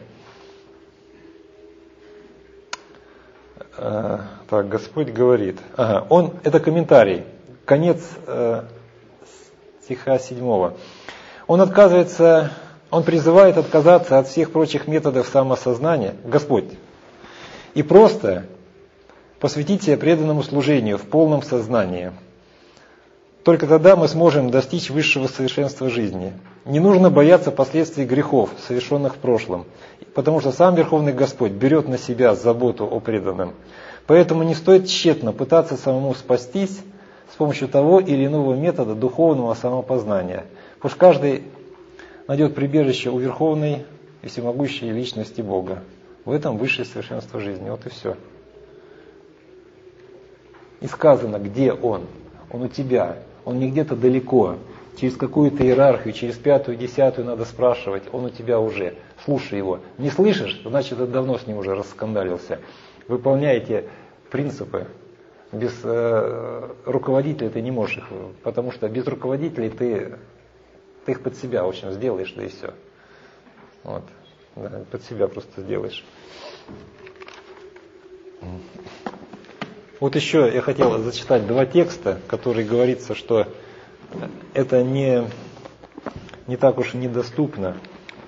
Так, Господь говорит. Ага, он, это комментарий, конец э, стиха седьмого. Он отказывается... Он призывает отказаться от всех прочих методов самосознания, Господь, и просто посвятить себя преданному служению в полном сознании. Только тогда мы сможем достичь высшего совершенства жизни. Не нужно бояться последствий грехов, совершенных в прошлом, потому что сам Верховный Господь берет на себя заботу о преданном. Поэтому не стоит тщетно пытаться самому спастись с помощью того или иного метода духовного самопознания. Потому что каждый найдет прибежище у Верховной и Всемогущей Личности Бога. В этом высшее совершенство жизни. Вот и все. И сказано, где Он. Он у тебя. Он не где-то далеко. Через какую-то иерархию, через пятую, десятую надо спрашивать. Он у тебя уже. Слушай Его. Не слышишь? Значит, ты давно с Ним уже раскандалился. Выполняйте принципы. Без э, руководителя ты не можешь их. Потому что без руководителей ты... Ты их под себя, в общем, сделаешь, да и все. Вот. Да, под себя просто сделаешь. Вот еще я хотел зачитать два текста, которые говорится, что это не, не так уж недоступно.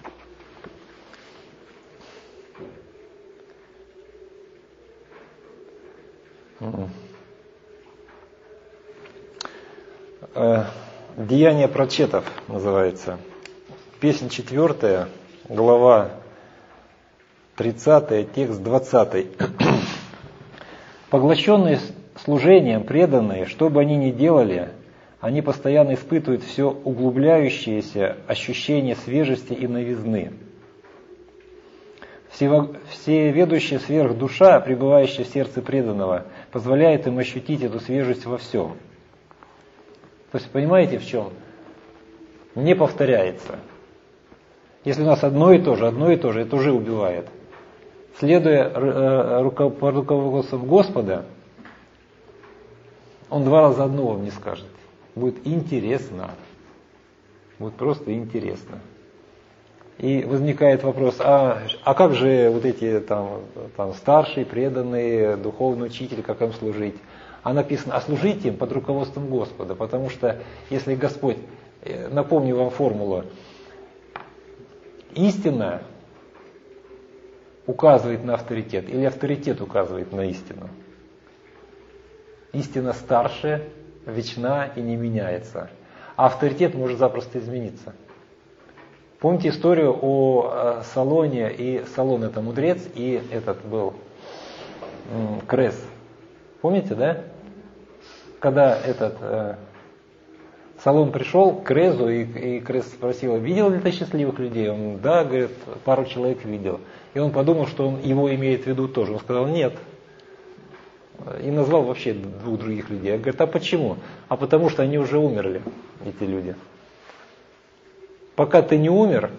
Деяния прочетов называется. Песнь четвертая, глава тридцатая, текст двадцатый. Поглощенные служением, преданные, что бы они ни делали, они постоянно испытывают все углубляющееся ощущение свежести и новизны. Всеведущая сверхдуша, пребывающая в сердце преданного, позволяет им ощутить эту свежесть во всем. То есть понимаете в чем? Не повторяется. Если у нас одно и то же, одно и то же, это уже убивает. Следуя по руководству Господа, Он два раза одно вам не скажет. Будет интересно. Будет просто интересно. И возникает вопрос, а, а как же вот эти там, там старшие, преданные, духовный учитель, как им служить? А написано, а служите им под руководством Господа, потому что если Господь, напомню вам формулу, истина указывает на авторитет, или авторитет указывает на истину. Истина старше, вечна и не меняется. А авторитет может запросто измениться. Помните историю о Салоне, и Салон это мудрец, и этот был м, Крес. Помните, да? Когда этот э, Салон пришел к Крезу, и, и Крез спросил, видел ли ты счастливых людей? Он, да, говорит, пару человек видел. И он подумал, что он его имеет в виду тоже. Он сказал, нет. И назвал вообще двух других людей. Я говорю, а почему? А потому что они уже умерли, эти люди. Пока ты не умер,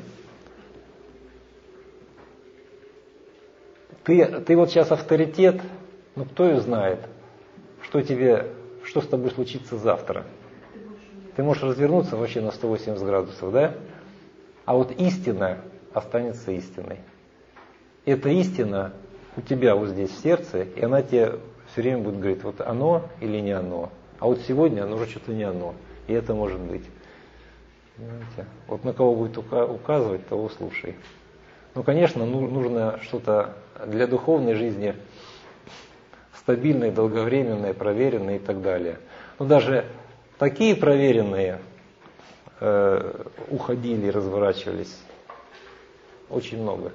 ты, ты вот сейчас авторитет, ну кто и знает, что тебе, что с тобой случится завтра. Ты можешь развернуться вообще на сто восемьдесят градусов, да? А вот истина останется истиной. Эта истина у тебя вот здесь в сердце, и она тебе все время будет говорить, вот оно или не оно. А вот сегодня оно уже что-то не оно. И это может быть. Понимаете? Вот на кого будет указывать, того слушай. Ну, конечно, нужно что-то для духовной жизни стабильное, долговременное, проверенное и так далее. Но даже такие проверенные э, уходили, разворачивались очень много.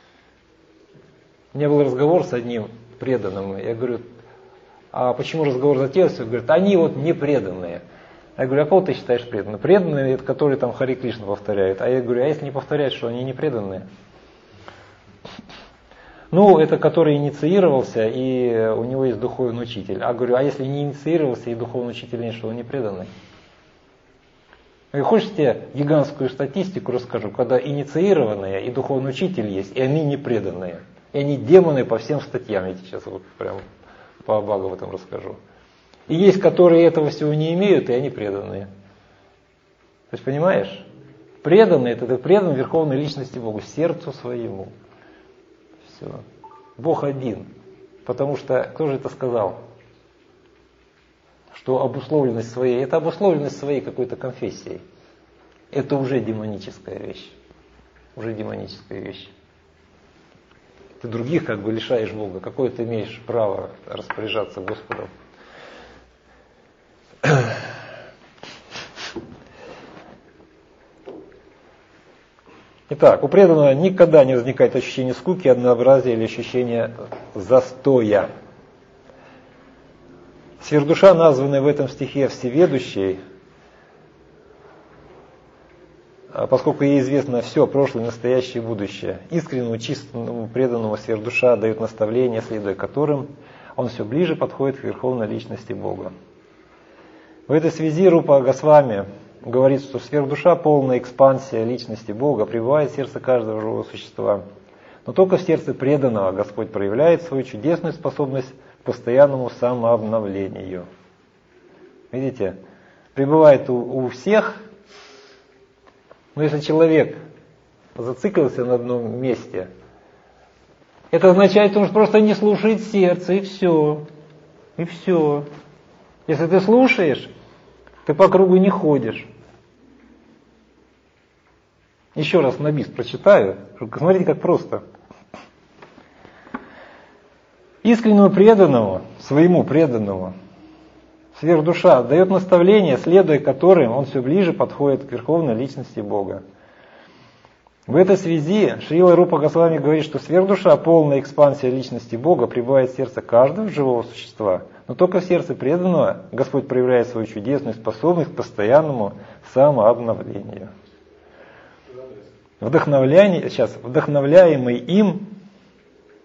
У меня был разговор с одним преданным. Я говорю, а почему разговор затеялся? Он говорит, они вот не преданные. Я говорю, а кого ты считаешь преданным? Преданные, это которые там Хари Кришна повторяют. А я говорю, а если не повторяют, что они не преданные? Ну, это который инициировался, и у него есть духовный учитель. А говорю, а если не инициировался, и духовный учитель нет, что он не преданный? Я говорю, хочешь, тебе гигантскую статистику расскажу, когда инициированные и духовный учитель есть, и они не преданные. И они демоны по всем статьям. Я сейчас вот прям по Бхагаватам расскажу. И есть, которые этого всего не имеют, и они преданные. То есть, понимаешь? Преданный, это ты предан Верховной Личности Богу, сердцу своему. Все. Бог один. Потому что, кто же это сказал? Что обусловленность своей, это обусловленность своей какой-то конфессией. Это уже демоническая вещь. Уже демоническая вещь. Ты других как бы лишаешь Бога. Какое ты имеешь право распоряжаться Господом? Итак, у преданного никогда не возникает ощущение скуки, однообразия или ощущение застоя. Сверхдуша, названная в этом стихе всеведущей, поскольку ей известно все, прошлое, настоящее и будущее, искреннему, чистому, преданному сверхдуша дает наставления, следуя которым он все ближе подходит к Верховной Личности Бога. В этой связи Рупа Госвами говорит, что сверхдуша, полная экспансия Личности Бога, пребывает в сердце каждого живого существа. Но только в сердце преданного Господь проявляет свою чудесную способность к постоянному самообновлению. Видите, пребывает у, у всех, но если человек зациклился на одном месте, это означает, что он просто не слушает сердце, и все. И все. Если ты слушаешь, ты по кругу не ходишь. Еще раз на бис прочитаю. Смотрите, как просто. Искреннему преданному, своему преданному, сверхдуша дает наставления, следуя которым он все ближе подходит к Верховной Личности Бога. В этой связи Шрила Рупа Госвами говорит, что сверхдуша, полная экспансия Личности Бога, пребывает в сердце каждого живого существа, но только в сердце преданного Господь проявляет свою чудесную способность к постоянному самообновлению. Вдохновляемый, сейчас, вдохновляемый им,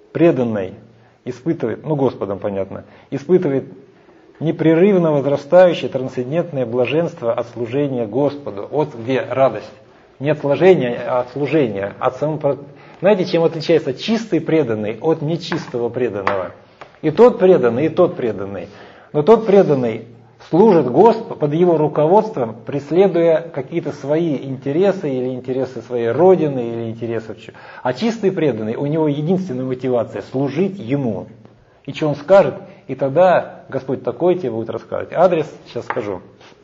преданный испытывает, ну Господом понятно, испытывает непрерывно возрастающее трансцендентное блаженство от служения Господу. Вот где радость. Не от служения, а от служения. От самого... Знаете, чем отличается чистый преданный от нечистого преданного? И тот преданный, и тот преданный. Но тот преданный служит Господу под его руководством, преследуя какие-то свои интересы, или интересы своей родины, или интересы... А чистый преданный, у него единственная мотивация – служить ему. И что он скажет, и тогда Господь такой тебе будет рассказывать. Адрес сейчас скажу.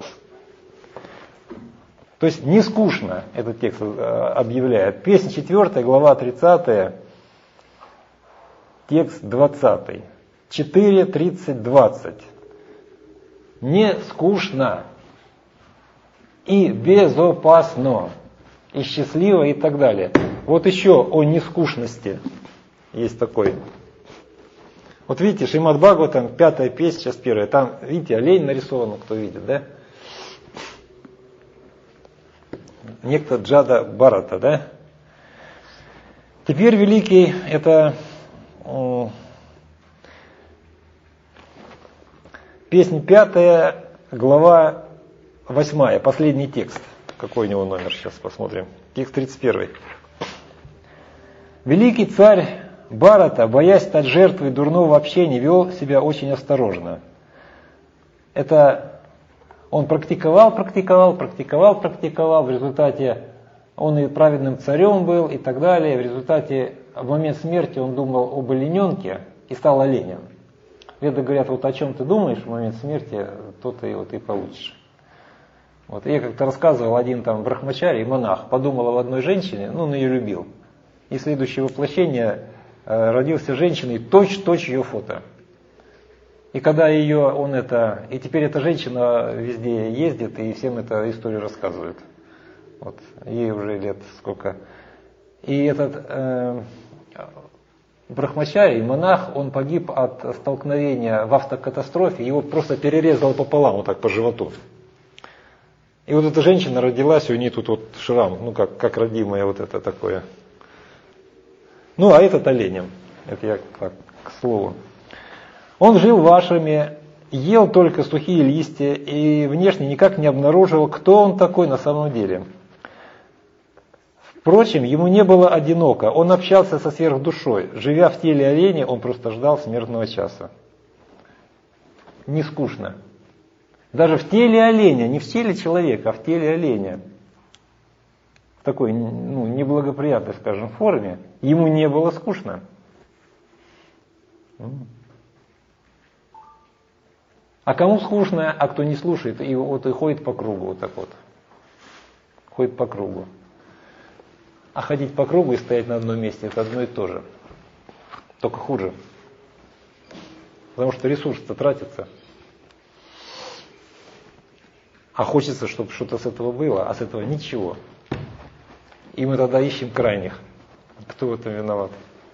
То есть не скучно этот текст объявляет. Песнь четвёртая, глава тридцатая, текст двадцатый. четыре, тридцать, двадцать. Не скучно и безопасно, и счастливо, и так далее. Вот еще о нескучности есть такой. Вот видите, Шримад Бхагаватам, пятая песня, сейчас первая. Там, видите, олень нарисован, кто видит, да? Некто Джада Бхарата, да? Теперь великий, это э, песня пятая, глава восьмая, последний текст. Какой у него номер, сейчас посмотрим. Текст тридцать первый. Великий царь Бхарата, боясь стать жертвой дурного общения, вел себя очень осторожно. Это он практиковал, практиковал, практиковал, практиковал. В результате он и праведным царем был, и так далее. В результате в момент смерти он думал об олененке и стал оленем. Веды говорят, вот о чем ты думаешь в момент смерти, то ты вот и получишь. Вот. Я как-то рассказывал, один там брахмачари, монах, подумал об одной женщине, ну, он ее любил. И следующее воплощение э, родился женщиной, точь-точь ее фото. И когда ее, он это, и теперь эта женщина везде ездит и всем эту историю рассказывает. Вот, ей уже лет сколько. И этот э, брахмачари, монах, он погиб от столкновения в автокатастрофе, его просто перерезало пополам, вот так по животу. И вот эта женщина родилась, у нее тут вот шрам, ну как, как родимое вот это такое. Ну а этот оленем, это я так, к слову. Он жил в ашраме, ел только сухие листья и внешне никак не обнаруживал, кто он такой на самом деле. Впрочем, ему не было одиноко, он общался со сверхдушой. Живя в теле оленя, он просто ждал смертного часа. Не скучно. Даже в теле оленя, не в теле человека, а в теле оленя. В такой, ну, неблагоприятной, скажем, форме. Ему не было скучно. А кому скучно, а кто не слушает, и вот и ходит по кругу, вот так вот. Ходит по кругу. А ходить по кругу и стоять на одном месте, это одно и то же. Только хуже. Потому что ресурс-то тратится. А хочется, чтобы что-то с этого было, а с этого ничего. И мы тогда ищем крайних. Кто в этом виноват?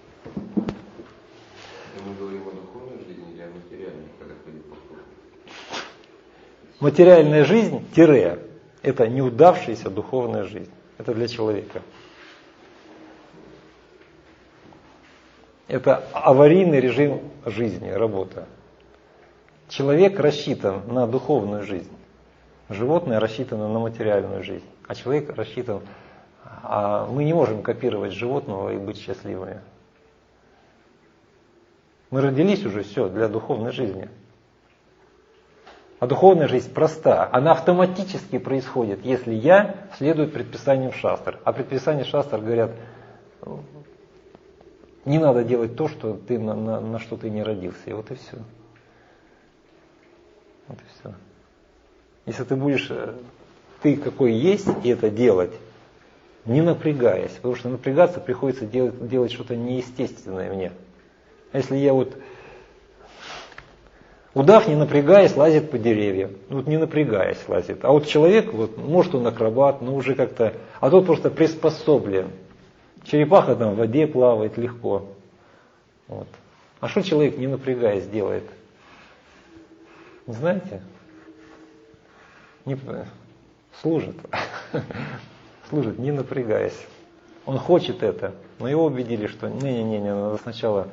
Мы говорим о духовной жизни или о материальной, когда ходим по кругу? Материальная жизнь, тире, это неудавшаяся духовная жизнь. Это для человека. Это аварийный режим жизни, работа. Человек рассчитан на духовную жизнь. Животное рассчитано на материальную жизнь. А человек рассчитан... А мы не можем копировать животного и быть счастливыми. Мы родились уже, все, для духовной жизни. А духовная жизнь проста. Она автоматически происходит, если я следую предписаниям шастр. А предписания шастр говорят, не надо делать то, что ты, на, на, на что ты не родился. И вот и все. Вот и все. Если ты будешь, ты какой есть, и это делать, не напрягаясь. Потому что напрягаться приходится делать, делать что-то неестественное мне. А если я вот... Удав, не напрягаясь, лазит по деревьям. Вот не напрягаясь лазит. А вот человек, вот, может он акробат, но уже как-то... А тот просто приспособлен. Черепаха там в воде плавает легко. Вот. А что человек, не напрягаясь, делает? Не знаете? Не... Служит. Служит, не напрягаясь. Он хочет это, но его убедили, что не-не-не, надо сначала,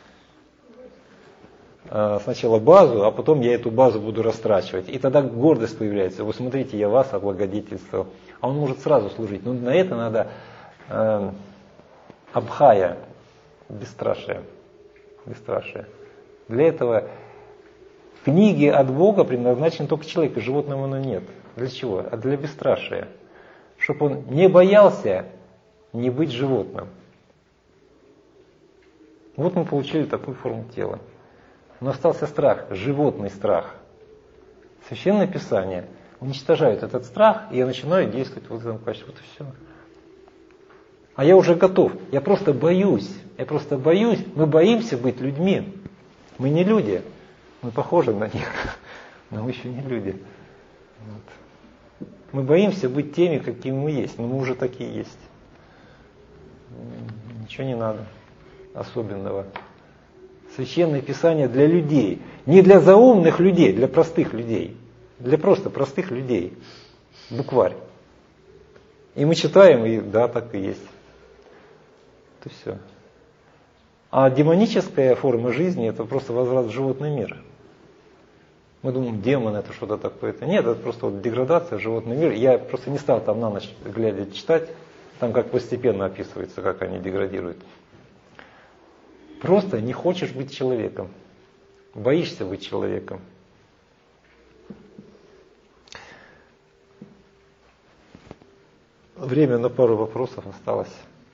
сначала базу, а потом я эту базу буду растрачивать. И тогда гордость появляется. Вы смотрите, я вас облагодетельствовал. А он может сразу служить. Но на это надо э, абхая, бесстрашие. бесстрашие. Для этого книги от Бога предназначены только человеку, животному оно нет. Для чего? А для бесстрашия. Чтобы он не боялся не быть животным. Вот мы получили такую форму тела. Но остался страх, животный страх. Священное Писание уничтожает этот страх, и я начинаю действовать в этом качестве. Вот и все. А я уже готов. Я просто боюсь. Я просто боюсь. Мы боимся быть людьми. Мы не люди. Мы похожи на них. Но мы еще не люди. Вот. Мы боимся быть теми, какими мы есть. Но мы уже такие есть. Ничего не надо особенного. Священное Писание для людей. Не для заумных людей, для простых людей. Для просто простых людей. Букварь. И мы читаем, и да, так и есть. Это все. А демоническая форма жизни — это просто возврат в животный мир. Мы думаем, демон — это что-то такое-то. Нет, это просто вот деградация в животный мир. Я просто не стал там на ночь глядя читать. Там как постепенно описывается, как они деградируют. Просто не хочешь быть человеком. Боишься быть человеком. Время на пару вопросов осталось.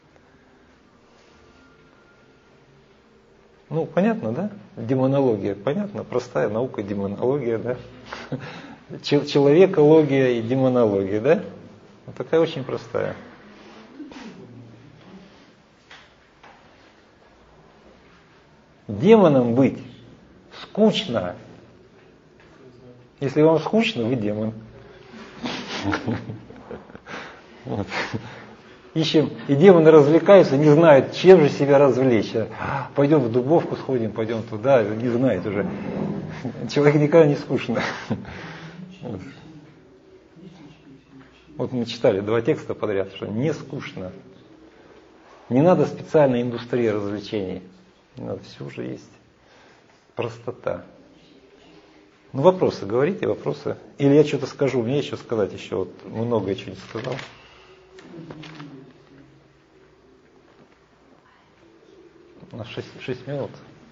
Ну, понятно, да? Демонология, понятно, простая наука, демонология, да? Человекология и демонология, да? Вот такая очень простая. Демоном быть скучно. Если вам скучно, вы демон. Вот. Ищем, и демоны развлекаются, не знают, чем же себя развлечь. Пойдем в Дубовку сходим, пойдем туда, не знает уже. Человек никогда не скучно. Вот. Вот мы читали два текста подряд, что не скучно. Не надо специальной индустрии развлечений. Не надо, все уже есть. Простота. Ну, вопросы, говорите, вопросы. Или я что-то скажу, мне еще сказать еще, вот много я чего не сказал. У нас шесть минут.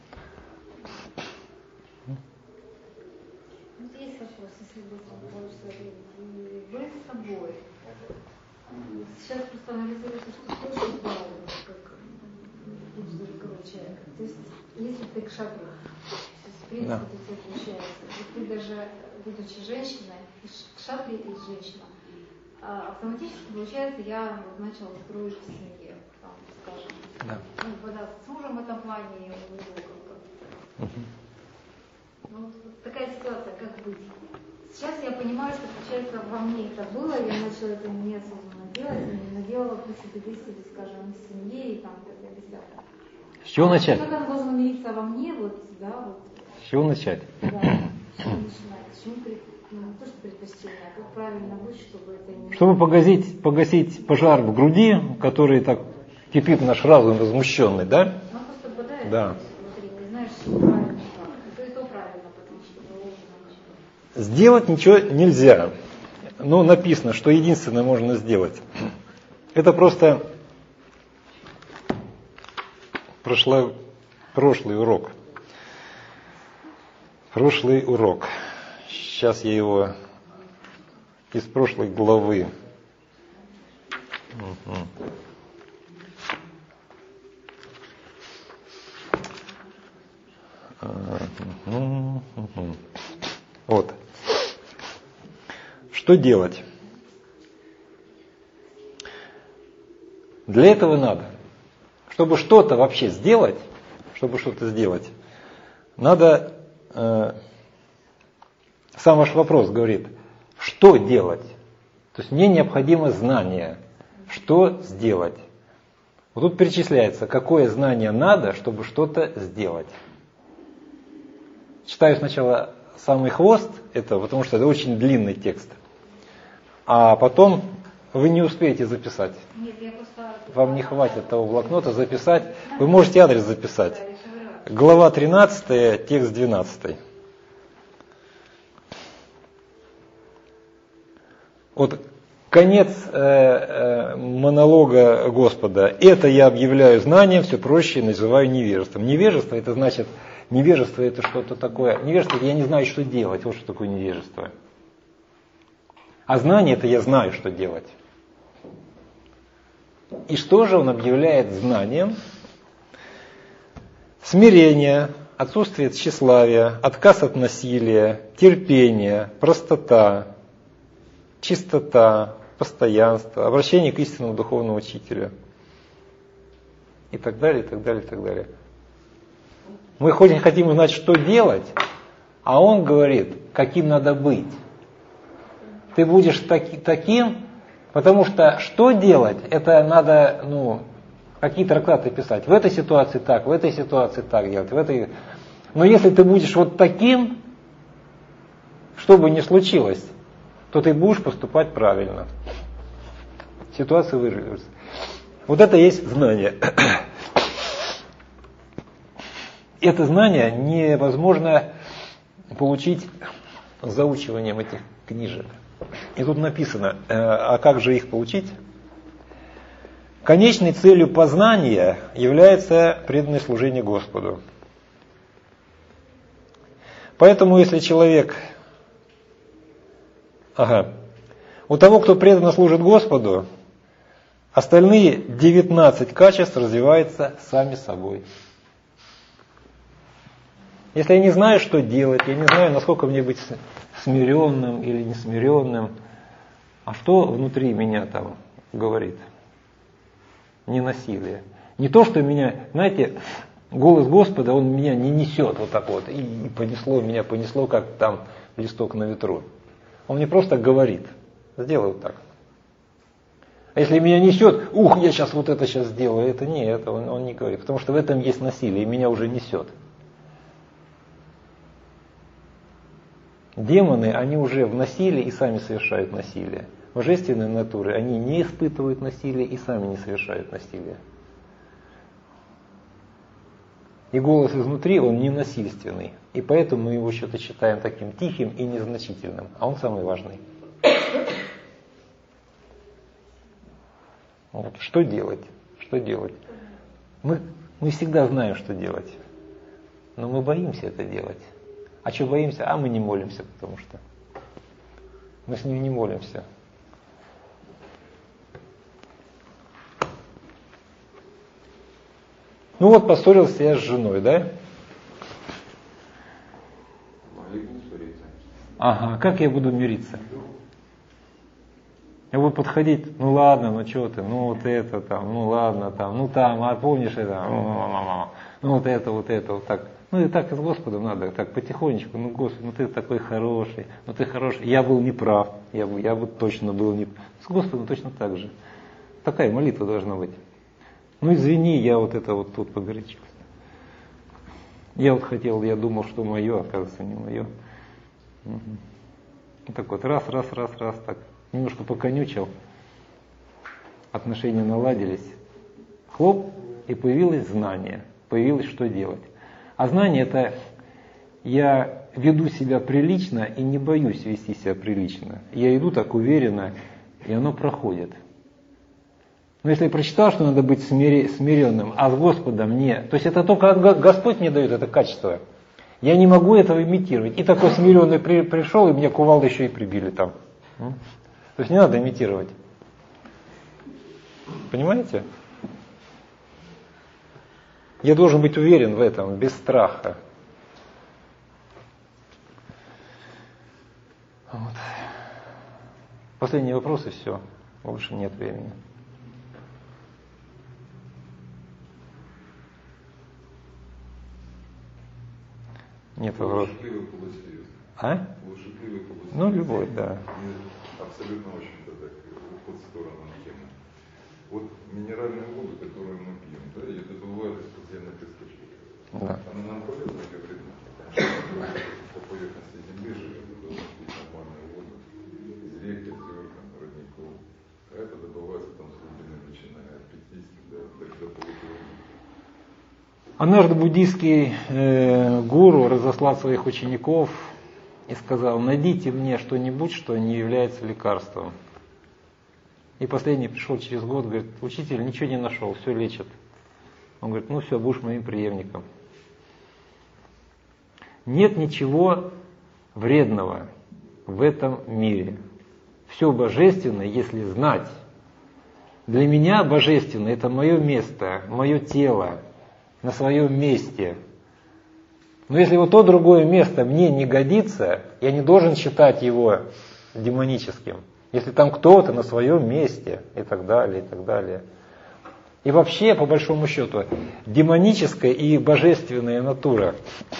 Вот есть вопрос, если быстро получится. Вы с собой. Сейчас просто анализируется, что слышишь, да, как короче. То есть, если ты к шагу, в принципе, да. У тебя получается. И ты даже, будучи женщиной, к шатре и женщина, автоматически, получается, я вот начала строить в семье, там, скажем. Да. Ну, бодаться с мужем в этом плане, я не буду как-то. Угу. Ну, вот такая ситуация, как быть. Сейчас я понимаю, что, получается, во мне это было, я начала это неосознанно делать, и наделала после действий, скажем, в семье и там где-то десятка. С чего начать? Как оно должно мириться во мне, вот, да, вот. С чего начать? Да, с чего начинать, с чего ну, не то, что предпочтение, а как правильно быть, чтобы это не... Чтобы погасить, погасить пожар в груди, который так кипит наш разум возмущенный, да? Ну, просто бодает, да. Смотри, не знаешь, что правильно, как. Это и то правильно, потому что должно. Сделать ничего нельзя. Но написано, что единственное можно сделать. Это просто прошлый, прошлый урок. Прошлый урок. Сейчас я его из прошлой главы. Угу. Угу. Угу. Вот. Что делать? Для этого надо, чтобы что-то вообще сделать, чтобы что-то сделать, надо, э, сам ваш вопрос говорит, что делать? То есть мне необходимо знание, что сделать. Вот тут перечисляется, какое знание надо, чтобы что-то сделать. Читаю сначала самый хвост этого, потому что это очень длинный текст. А потом Вы не успеете записать. Нет, я просто... Вам не хватит того блокнота записать. Вы можете адрес записать. Глава тринадцатая, текст двенадцатый. Вот конец э, э, монолога Господа. Это я объявляю знанием, все проще называю невежеством. Невежество это значит, невежество это что-то такое. Невежество это я не знаю, что делать. Вот что такое невежество. А знание это я знаю, что делать. И что же он объявляет знанием? Смирение, отсутствие тщеславия, отказ от насилия, терпение, простота, чистота, постоянство, обращение к истинному духовному учителю. И так далее, и так далее, и так далее. Мы хоть хотим узнать, что делать, а он говорит, каким надо быть. Ты будешь таки, таким, потому что что делать, это надо, ну, какие трактаты писать. В этой ситуации так, в этой ситуации так делать, в этой... Но если ты будешь вот таким, что бы ни случилось, то ты будешь поступать правильно. Ситуация выживется. Вот это есть знание. Это знание невозможно получить заучиванием этих книжек. И тут написано, а как же их получить? Конечной целью познания является преданное служение Господу. Поэтому если человек... Ага. У того, кто преданно служит Господу, остальные девятнадцать качеств развиваются сами собой. Если я не знаю, что делать, я не знаю, насколько мне быть смиренным или несмиренным, а что внутри меня там говорит? Не насилие. Не то, что меня, знаете, голос Господа, он меня не несет вот так вот, и понесло, меня понесло, как там листок на ветру. Он мне просто говорит, сделай вот так. А если меня несет, ух, я сейчас вот это сейчас сделаю, это не, это он, он не говорит, потому что в этом есть насилие, и меня уже несет. Демоны, они уже в насилии и сами совершают насилие. Божественные натуры, они не испытывают насилие и сами не совершают насилие. И голос изнутри, он не насильственный. И поэтому мы его что-то считаем таким тихим и незначительным. А он самый важный. Вот. Что делать? Что делать? Мы, мы всегда знаем, что делать. Но мы боимся это делать. А что боимся? А мы не молимся, потому что мы с ним не молимся. Ну вот, поссорился я с женой, да? Могли бы не ссориться. Ага, как я буду мириться? Я буду подходить, ну ладно, ну что ты, ну вот это там, ну ладно там, ну там, а помнишь это, ну, ну вот это, вот это, вот так. Ну и так и с Господом надо, так потихонечку, ну Господи, ну ты такой хороший, ну ты хороший. Я был неправ, я бы, я бы точно был неправ. С Господом точно так же. Такая молитва должна быть. Ну извини, я вот это вот тут погорячился. Я вот хотел, я думал, что мое, оказывается, не мое. Угу. Вот так вот, раз, раз, раз, раз, так. Немножко поконючил. Отношения наладились. Хлоп, и появилось знание. Появилось, что делать. А знание это я веду себя прилично и не боюсь вести себя прилично. Я иду так уверенно, и оно проходит. Но если я прочитал, что надо быть смиренным, а с Господом нет, то есть это только Господь мне дает это качество. Я не могу этого имитировать. И такой смиренный при, пришел, и меня кувалдой еще и прибили там. То есть не надо имитировать. Понимаете? Я должен быть уверен в этом, без страха. Вот. Последний вопрос и все. Больше нет времени. Нет вопросов. А? Ну, любой, да. Абсолютно очень-то так, под сторону темы. Вот минеральные воды, которые мы пьем, да, и это бывает из подземных источников. Да. Она нам полезна или вредна? По поверхности земли живет, должна пить нормальную воду из рек, озер, родников. Однажды буддийский э, гуру разослал своих учеников и сказал: найдите мне что-нибудь, что не является лекарством. И последний пришел через год, говорит: учитель, ничего не нашел, все лечит. Он говорит: ну все, будешь моим преемником. Нет ничего вредного в этом мире. Все божественное, если знать. Для меня божественное — это мое место, мое тело на своем месте. Но если вот то другое место мне не годится, я не должен считать его демоническим. Если там кто-то на своем месте и так далее, и так далее. И вообще, по большому счету, демоническая и божественная натура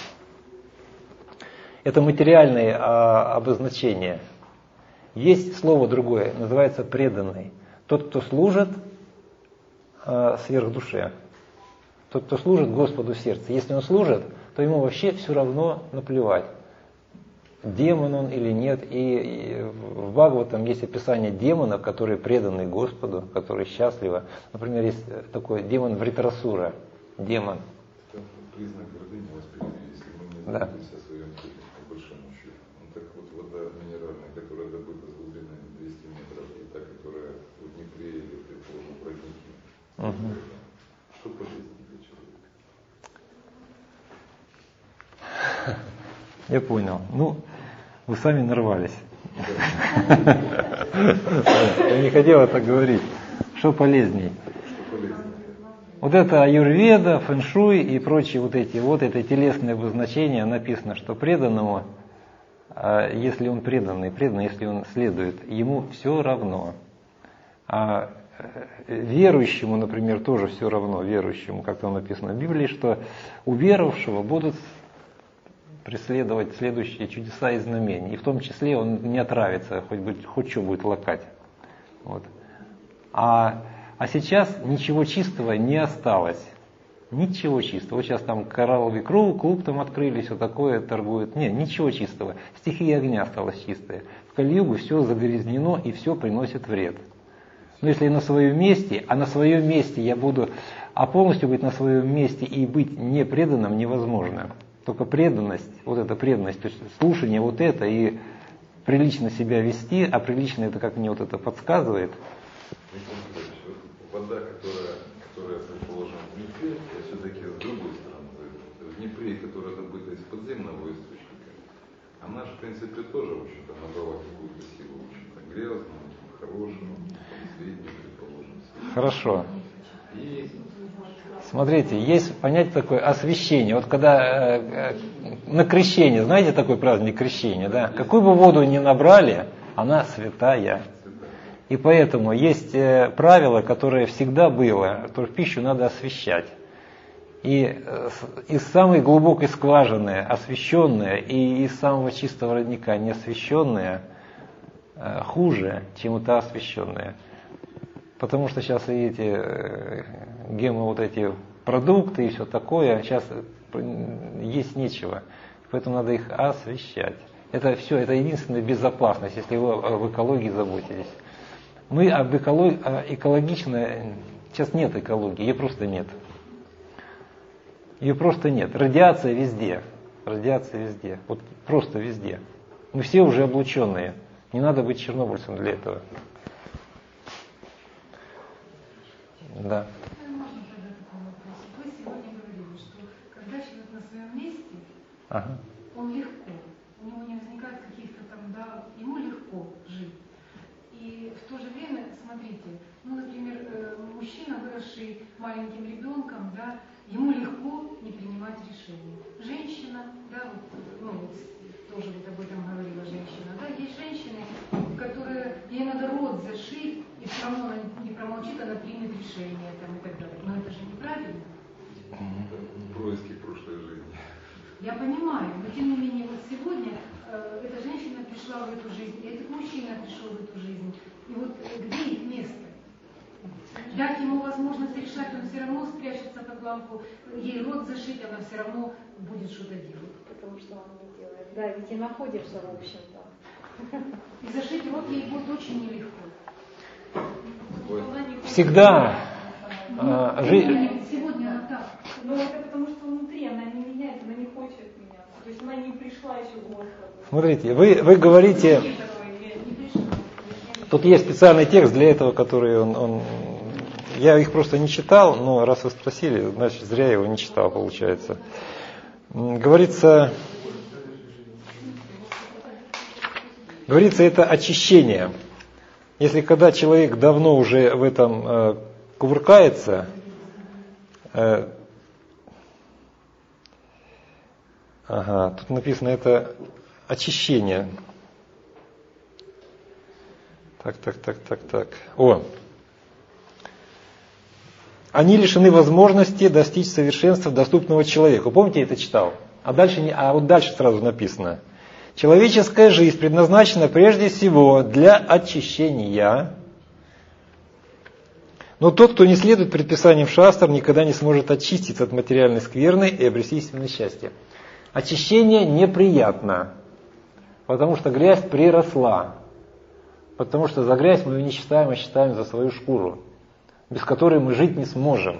— это материальные а, обозначения. Есть слово другое, называется преданный. Тот, кто служит а, сверхдуше. Тот, кто служит Господу в сердце. Если он служит, то ему вообще все равно наплевать, демон он или нет. И в Бхагаватам есть описание демонов, которые преданы Господу, которые счастливы. Например, есть такой демон Вритрасура. Демон. Это признак гордыни воспитания, если мы не Да. заботимся о своем теле, по большому счету. Ну, так вот, вода минеральная, которая добыта с глубины двести метров, и та, которая в Днепре или, предположим, в роднике, Угу. что полезнее для человека? Я понял. Ну, вы сами нарвались. Я не хотел так говорить. Что полезней? Что полезнее? Вот это аюрведа, фэншуй и прочие вот эти, вот это телесное обозначение, написано, что преданному, если он преданный, преданный, если он следует, ему все равно. А верующему, например, тоже все равно, верующему, как там написано в Библии, что у веровавшего будут преследовать следующие чудеса и знамения. И в том числе он не отравится, хоть, будет, хоть что будет лакать. Вот. А, а сейчас ничего чистого не осталось. Ничего чистого. Вот сейчас там коралловый клуб, клуб там открыли, все такое торгуют. Нет, ничего чистого. Стихия огня осталась чистая. В Кали-югу все загрязнено и все приносит вред. Но если я на своем месте, а на своем месте я буду, а полностью быть на своем месте и быть не преданным невозможно. Только преданность, вот эта преданность, то есть слушание вот это и прилично себя вести, а прилично это, как мне вот это подсказывает. Вода, которая, которая, предположим, в Днепре, я все-таки с другой стороны зайду. В Днепре, которая добыта из подземного источника, она же, в принципе, тоже, в общем-то, набрала какую-то силу, в общем-то, грязную, хорошую, среднюю, предположим. Хорошо. И Смотрите, есть понятие такое освящение. Вот когда э, на крещение, знаете такой праздник крещения, да? Какую бы воду ни набрали, она святая. И поэтому есть э, правило, которое всегда было, что пищу надо освящать. И э, из самой глубокой скважины освященная и из самого чистого родника не освященная э, хуже, чем та освященная. Потому что сейчас и эти э, гемо вот эти продукты и все такое, сейчас есть нечего. Поэтому надо их освещать. Это все, это единственная безопасность, если вы в экологии заботитесь. Мы об экологии, экологично, сейчас нет экологии, ее просто нет. Ее просто нет. Радиация везде. Радиация везде. Вот просто везде. Мы все уже облученные. Не надо быть чернобыльцем для этого. Да. Можно задать такой вопрос? Вы сегодня говорили, что когда человек на своем месте, Ага. он легко, у него не возникает каких-то там, да, ему легко жить. И в то же время, смотрите, ну, например, мужчина, выросший маленьким ребенком, да, ему легко не принимать решения. Женщина, да, вот, ну, вот, тоже вот об этом говорила женщина, да, есть женщины, которые, ей надо рот зашить, и все равно она не промолчит, она примет решение там, и так далее. Но это же неправильно. происки прошлой жизни. Я понимаю, но тем не менее, вот сегодня э, эта женщина пришла в эту жизнь, и этот мужчина пришел в эту жизнь. И вот э, где их место? Дать ему возможность решать, он все равно спрячется под лампу, ей рот зашить, она все равно будет что-то делать. Потому что он не делает. Да, ведь и находишься, в общем-то. И зашить рот ей будет очень нелегко. Всегда. Ну, а, жи... Сегодня она так. Но это потому, что внутри она не меняется, она не хочет меняться. То есть она не пришла еще к Господу. Смотрите, вы, вы говорите, тут есть специальный текст для этого, который он, он, я их просто не читал, но раз вы спросили, значит зря я его не читал, получается. Говорится, говорится это очищение. Если когда человек давно уже в этом э, кувыркается, э, ага, тут написано это очищение. Так, так, так, так, так. О. Они лишены возможности достичь совершенства доступного человеку. Помните, я это читал? А дальше не, а вот дальше сразу написано. Человеческая жизнь предназначена прежде всего для очищения. Но тот, кто не следует предписаниям шастр, никогда не сможет очиститься от материальной скверны и обрести истинное счастье. Очищение неприятно, потому что грязь приросла. Потому что за грязь мы ее не считаем, а считаем за свою шкуру, без которой мы жить не сможем.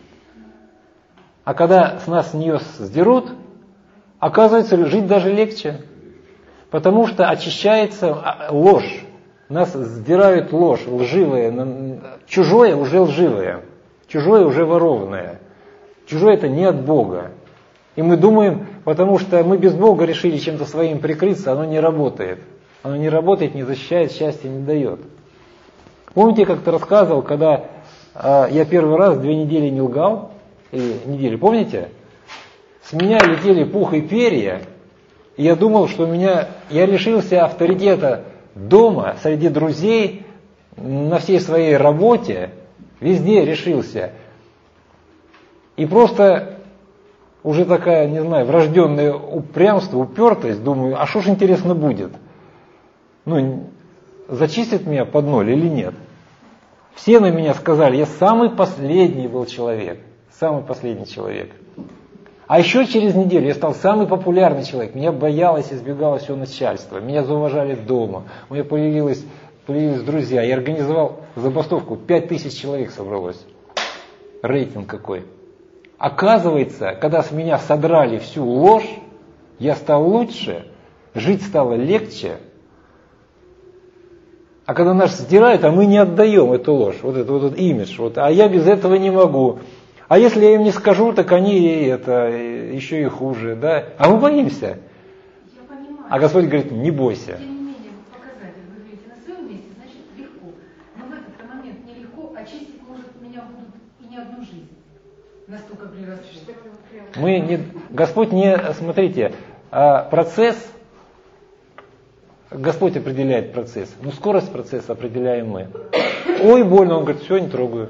А когда с нас с нее сдерут, оказывается, жить даже легче. Потому что очищается ложь. Нас сдирают ложь, лживое. Чужое уже лживое. Чужое уже ворованное. Чужое это не от Бога. И мы думаем, потому что мы без Бога решили чем-то своим прикрыться, оно не работает. Оно не работает, не защищает, счастья не дает. Помните, как-то рассказывал, когда э, я первый раз две недели не лгал, или недели, помните? С меня летели пух и перья, и я думал, что у меня, я лишился авторитета дома, среди друзей, на всей своей работе, везде решился. И просто уже такая, не знаю, врожденное упрямство, упертость, думаю, а что ж интересно будет? Ну, зачистят меня под ноль или нет? Все на меня сказали, я самый последний был человек, самый последний человек. А еще через неделю я стал самый популярный человек. Меня боялось, избегало все начальство. Меня зауважали дома. У меня появилось, появились друзья. Я организовал забастовку. Пять тысяч человек собралось. Рейтинг какой. Оказывается, когда с меня содрали всю ложь, я стал лучше, жить стало легче. А когда нас сдирают, а мы не отдаем эту ложь, вот этот, вот этот имидж. Вот, а я без этого не могу. А если я им не скажу, так они это, еще и хуже. Да? А мы боимся. Я понимаю. А Господь говорит, не бойся. Тем не менее, показатель, вы говорите, на своем месте, значит легко. Но в этот момент нелегко, очистить может меня будут и не одну жизнь. Настолько приросло. Мы не, Господь не, смотрите, процесс, Господь определяет процесс, но скорость процесса определяем мы. Ой, больно, он говорит, все, не трогаю.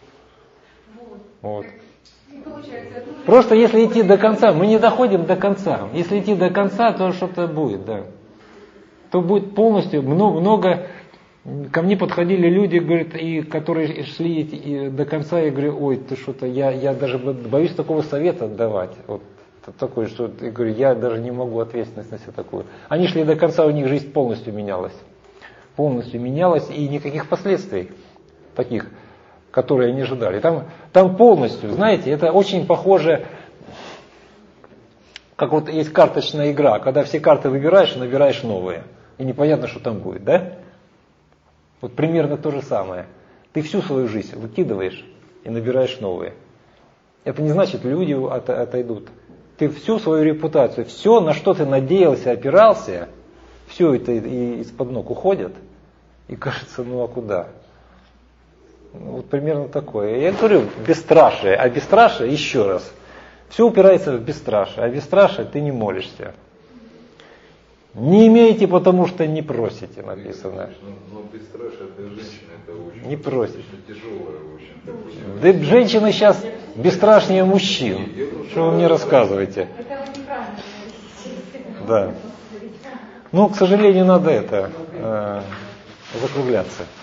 Вот. Просто если идти до конца, мы не доходим до конца. Если идти до конца, то что-то будет, да. То будет полностью много, много. Ко мне подходили люди, говорят, и которые шли и до конца, я говорю, ой, ты что-то, я, я даже боюсь такого совета отдавать. Вот такой, что я говорю, я даже не могу ответственность на себя такую. Они шли до конца, у них жизнь полностью менялась. Полностью менялась, и никаких последствий таких, которые они ожидали. Там, там полностью, знаете, это очень похоже, как вот есть карточная игра, когда все карты выбираешь и набираешь новые. И непонятно, что там будет, да? Вот примерно то же самое. Ты всю свою жизнь выкидываешь и набираешь новые. Это не значит, люди от, отойдут. Ты всю свою репутацию, все, на что ты надеялся, опирался, все это из-под ног уходит. И кажется, ну а куда? Вот примерно такое. Я говорю, бесстрашие. А бесстрашие, еще раз, все упирается в бесстрашие. А бесстрашие ты не молишься. Не имеете, потому что не просите, написано. Но бесстрашие для женщины это очень, не просите. очень тяжелое. Очень. Да женщины сейчас бесстрашнее мужчин. Что вы мне рассказываете? Да. Ну, к сожалению, надо это э, закругляться.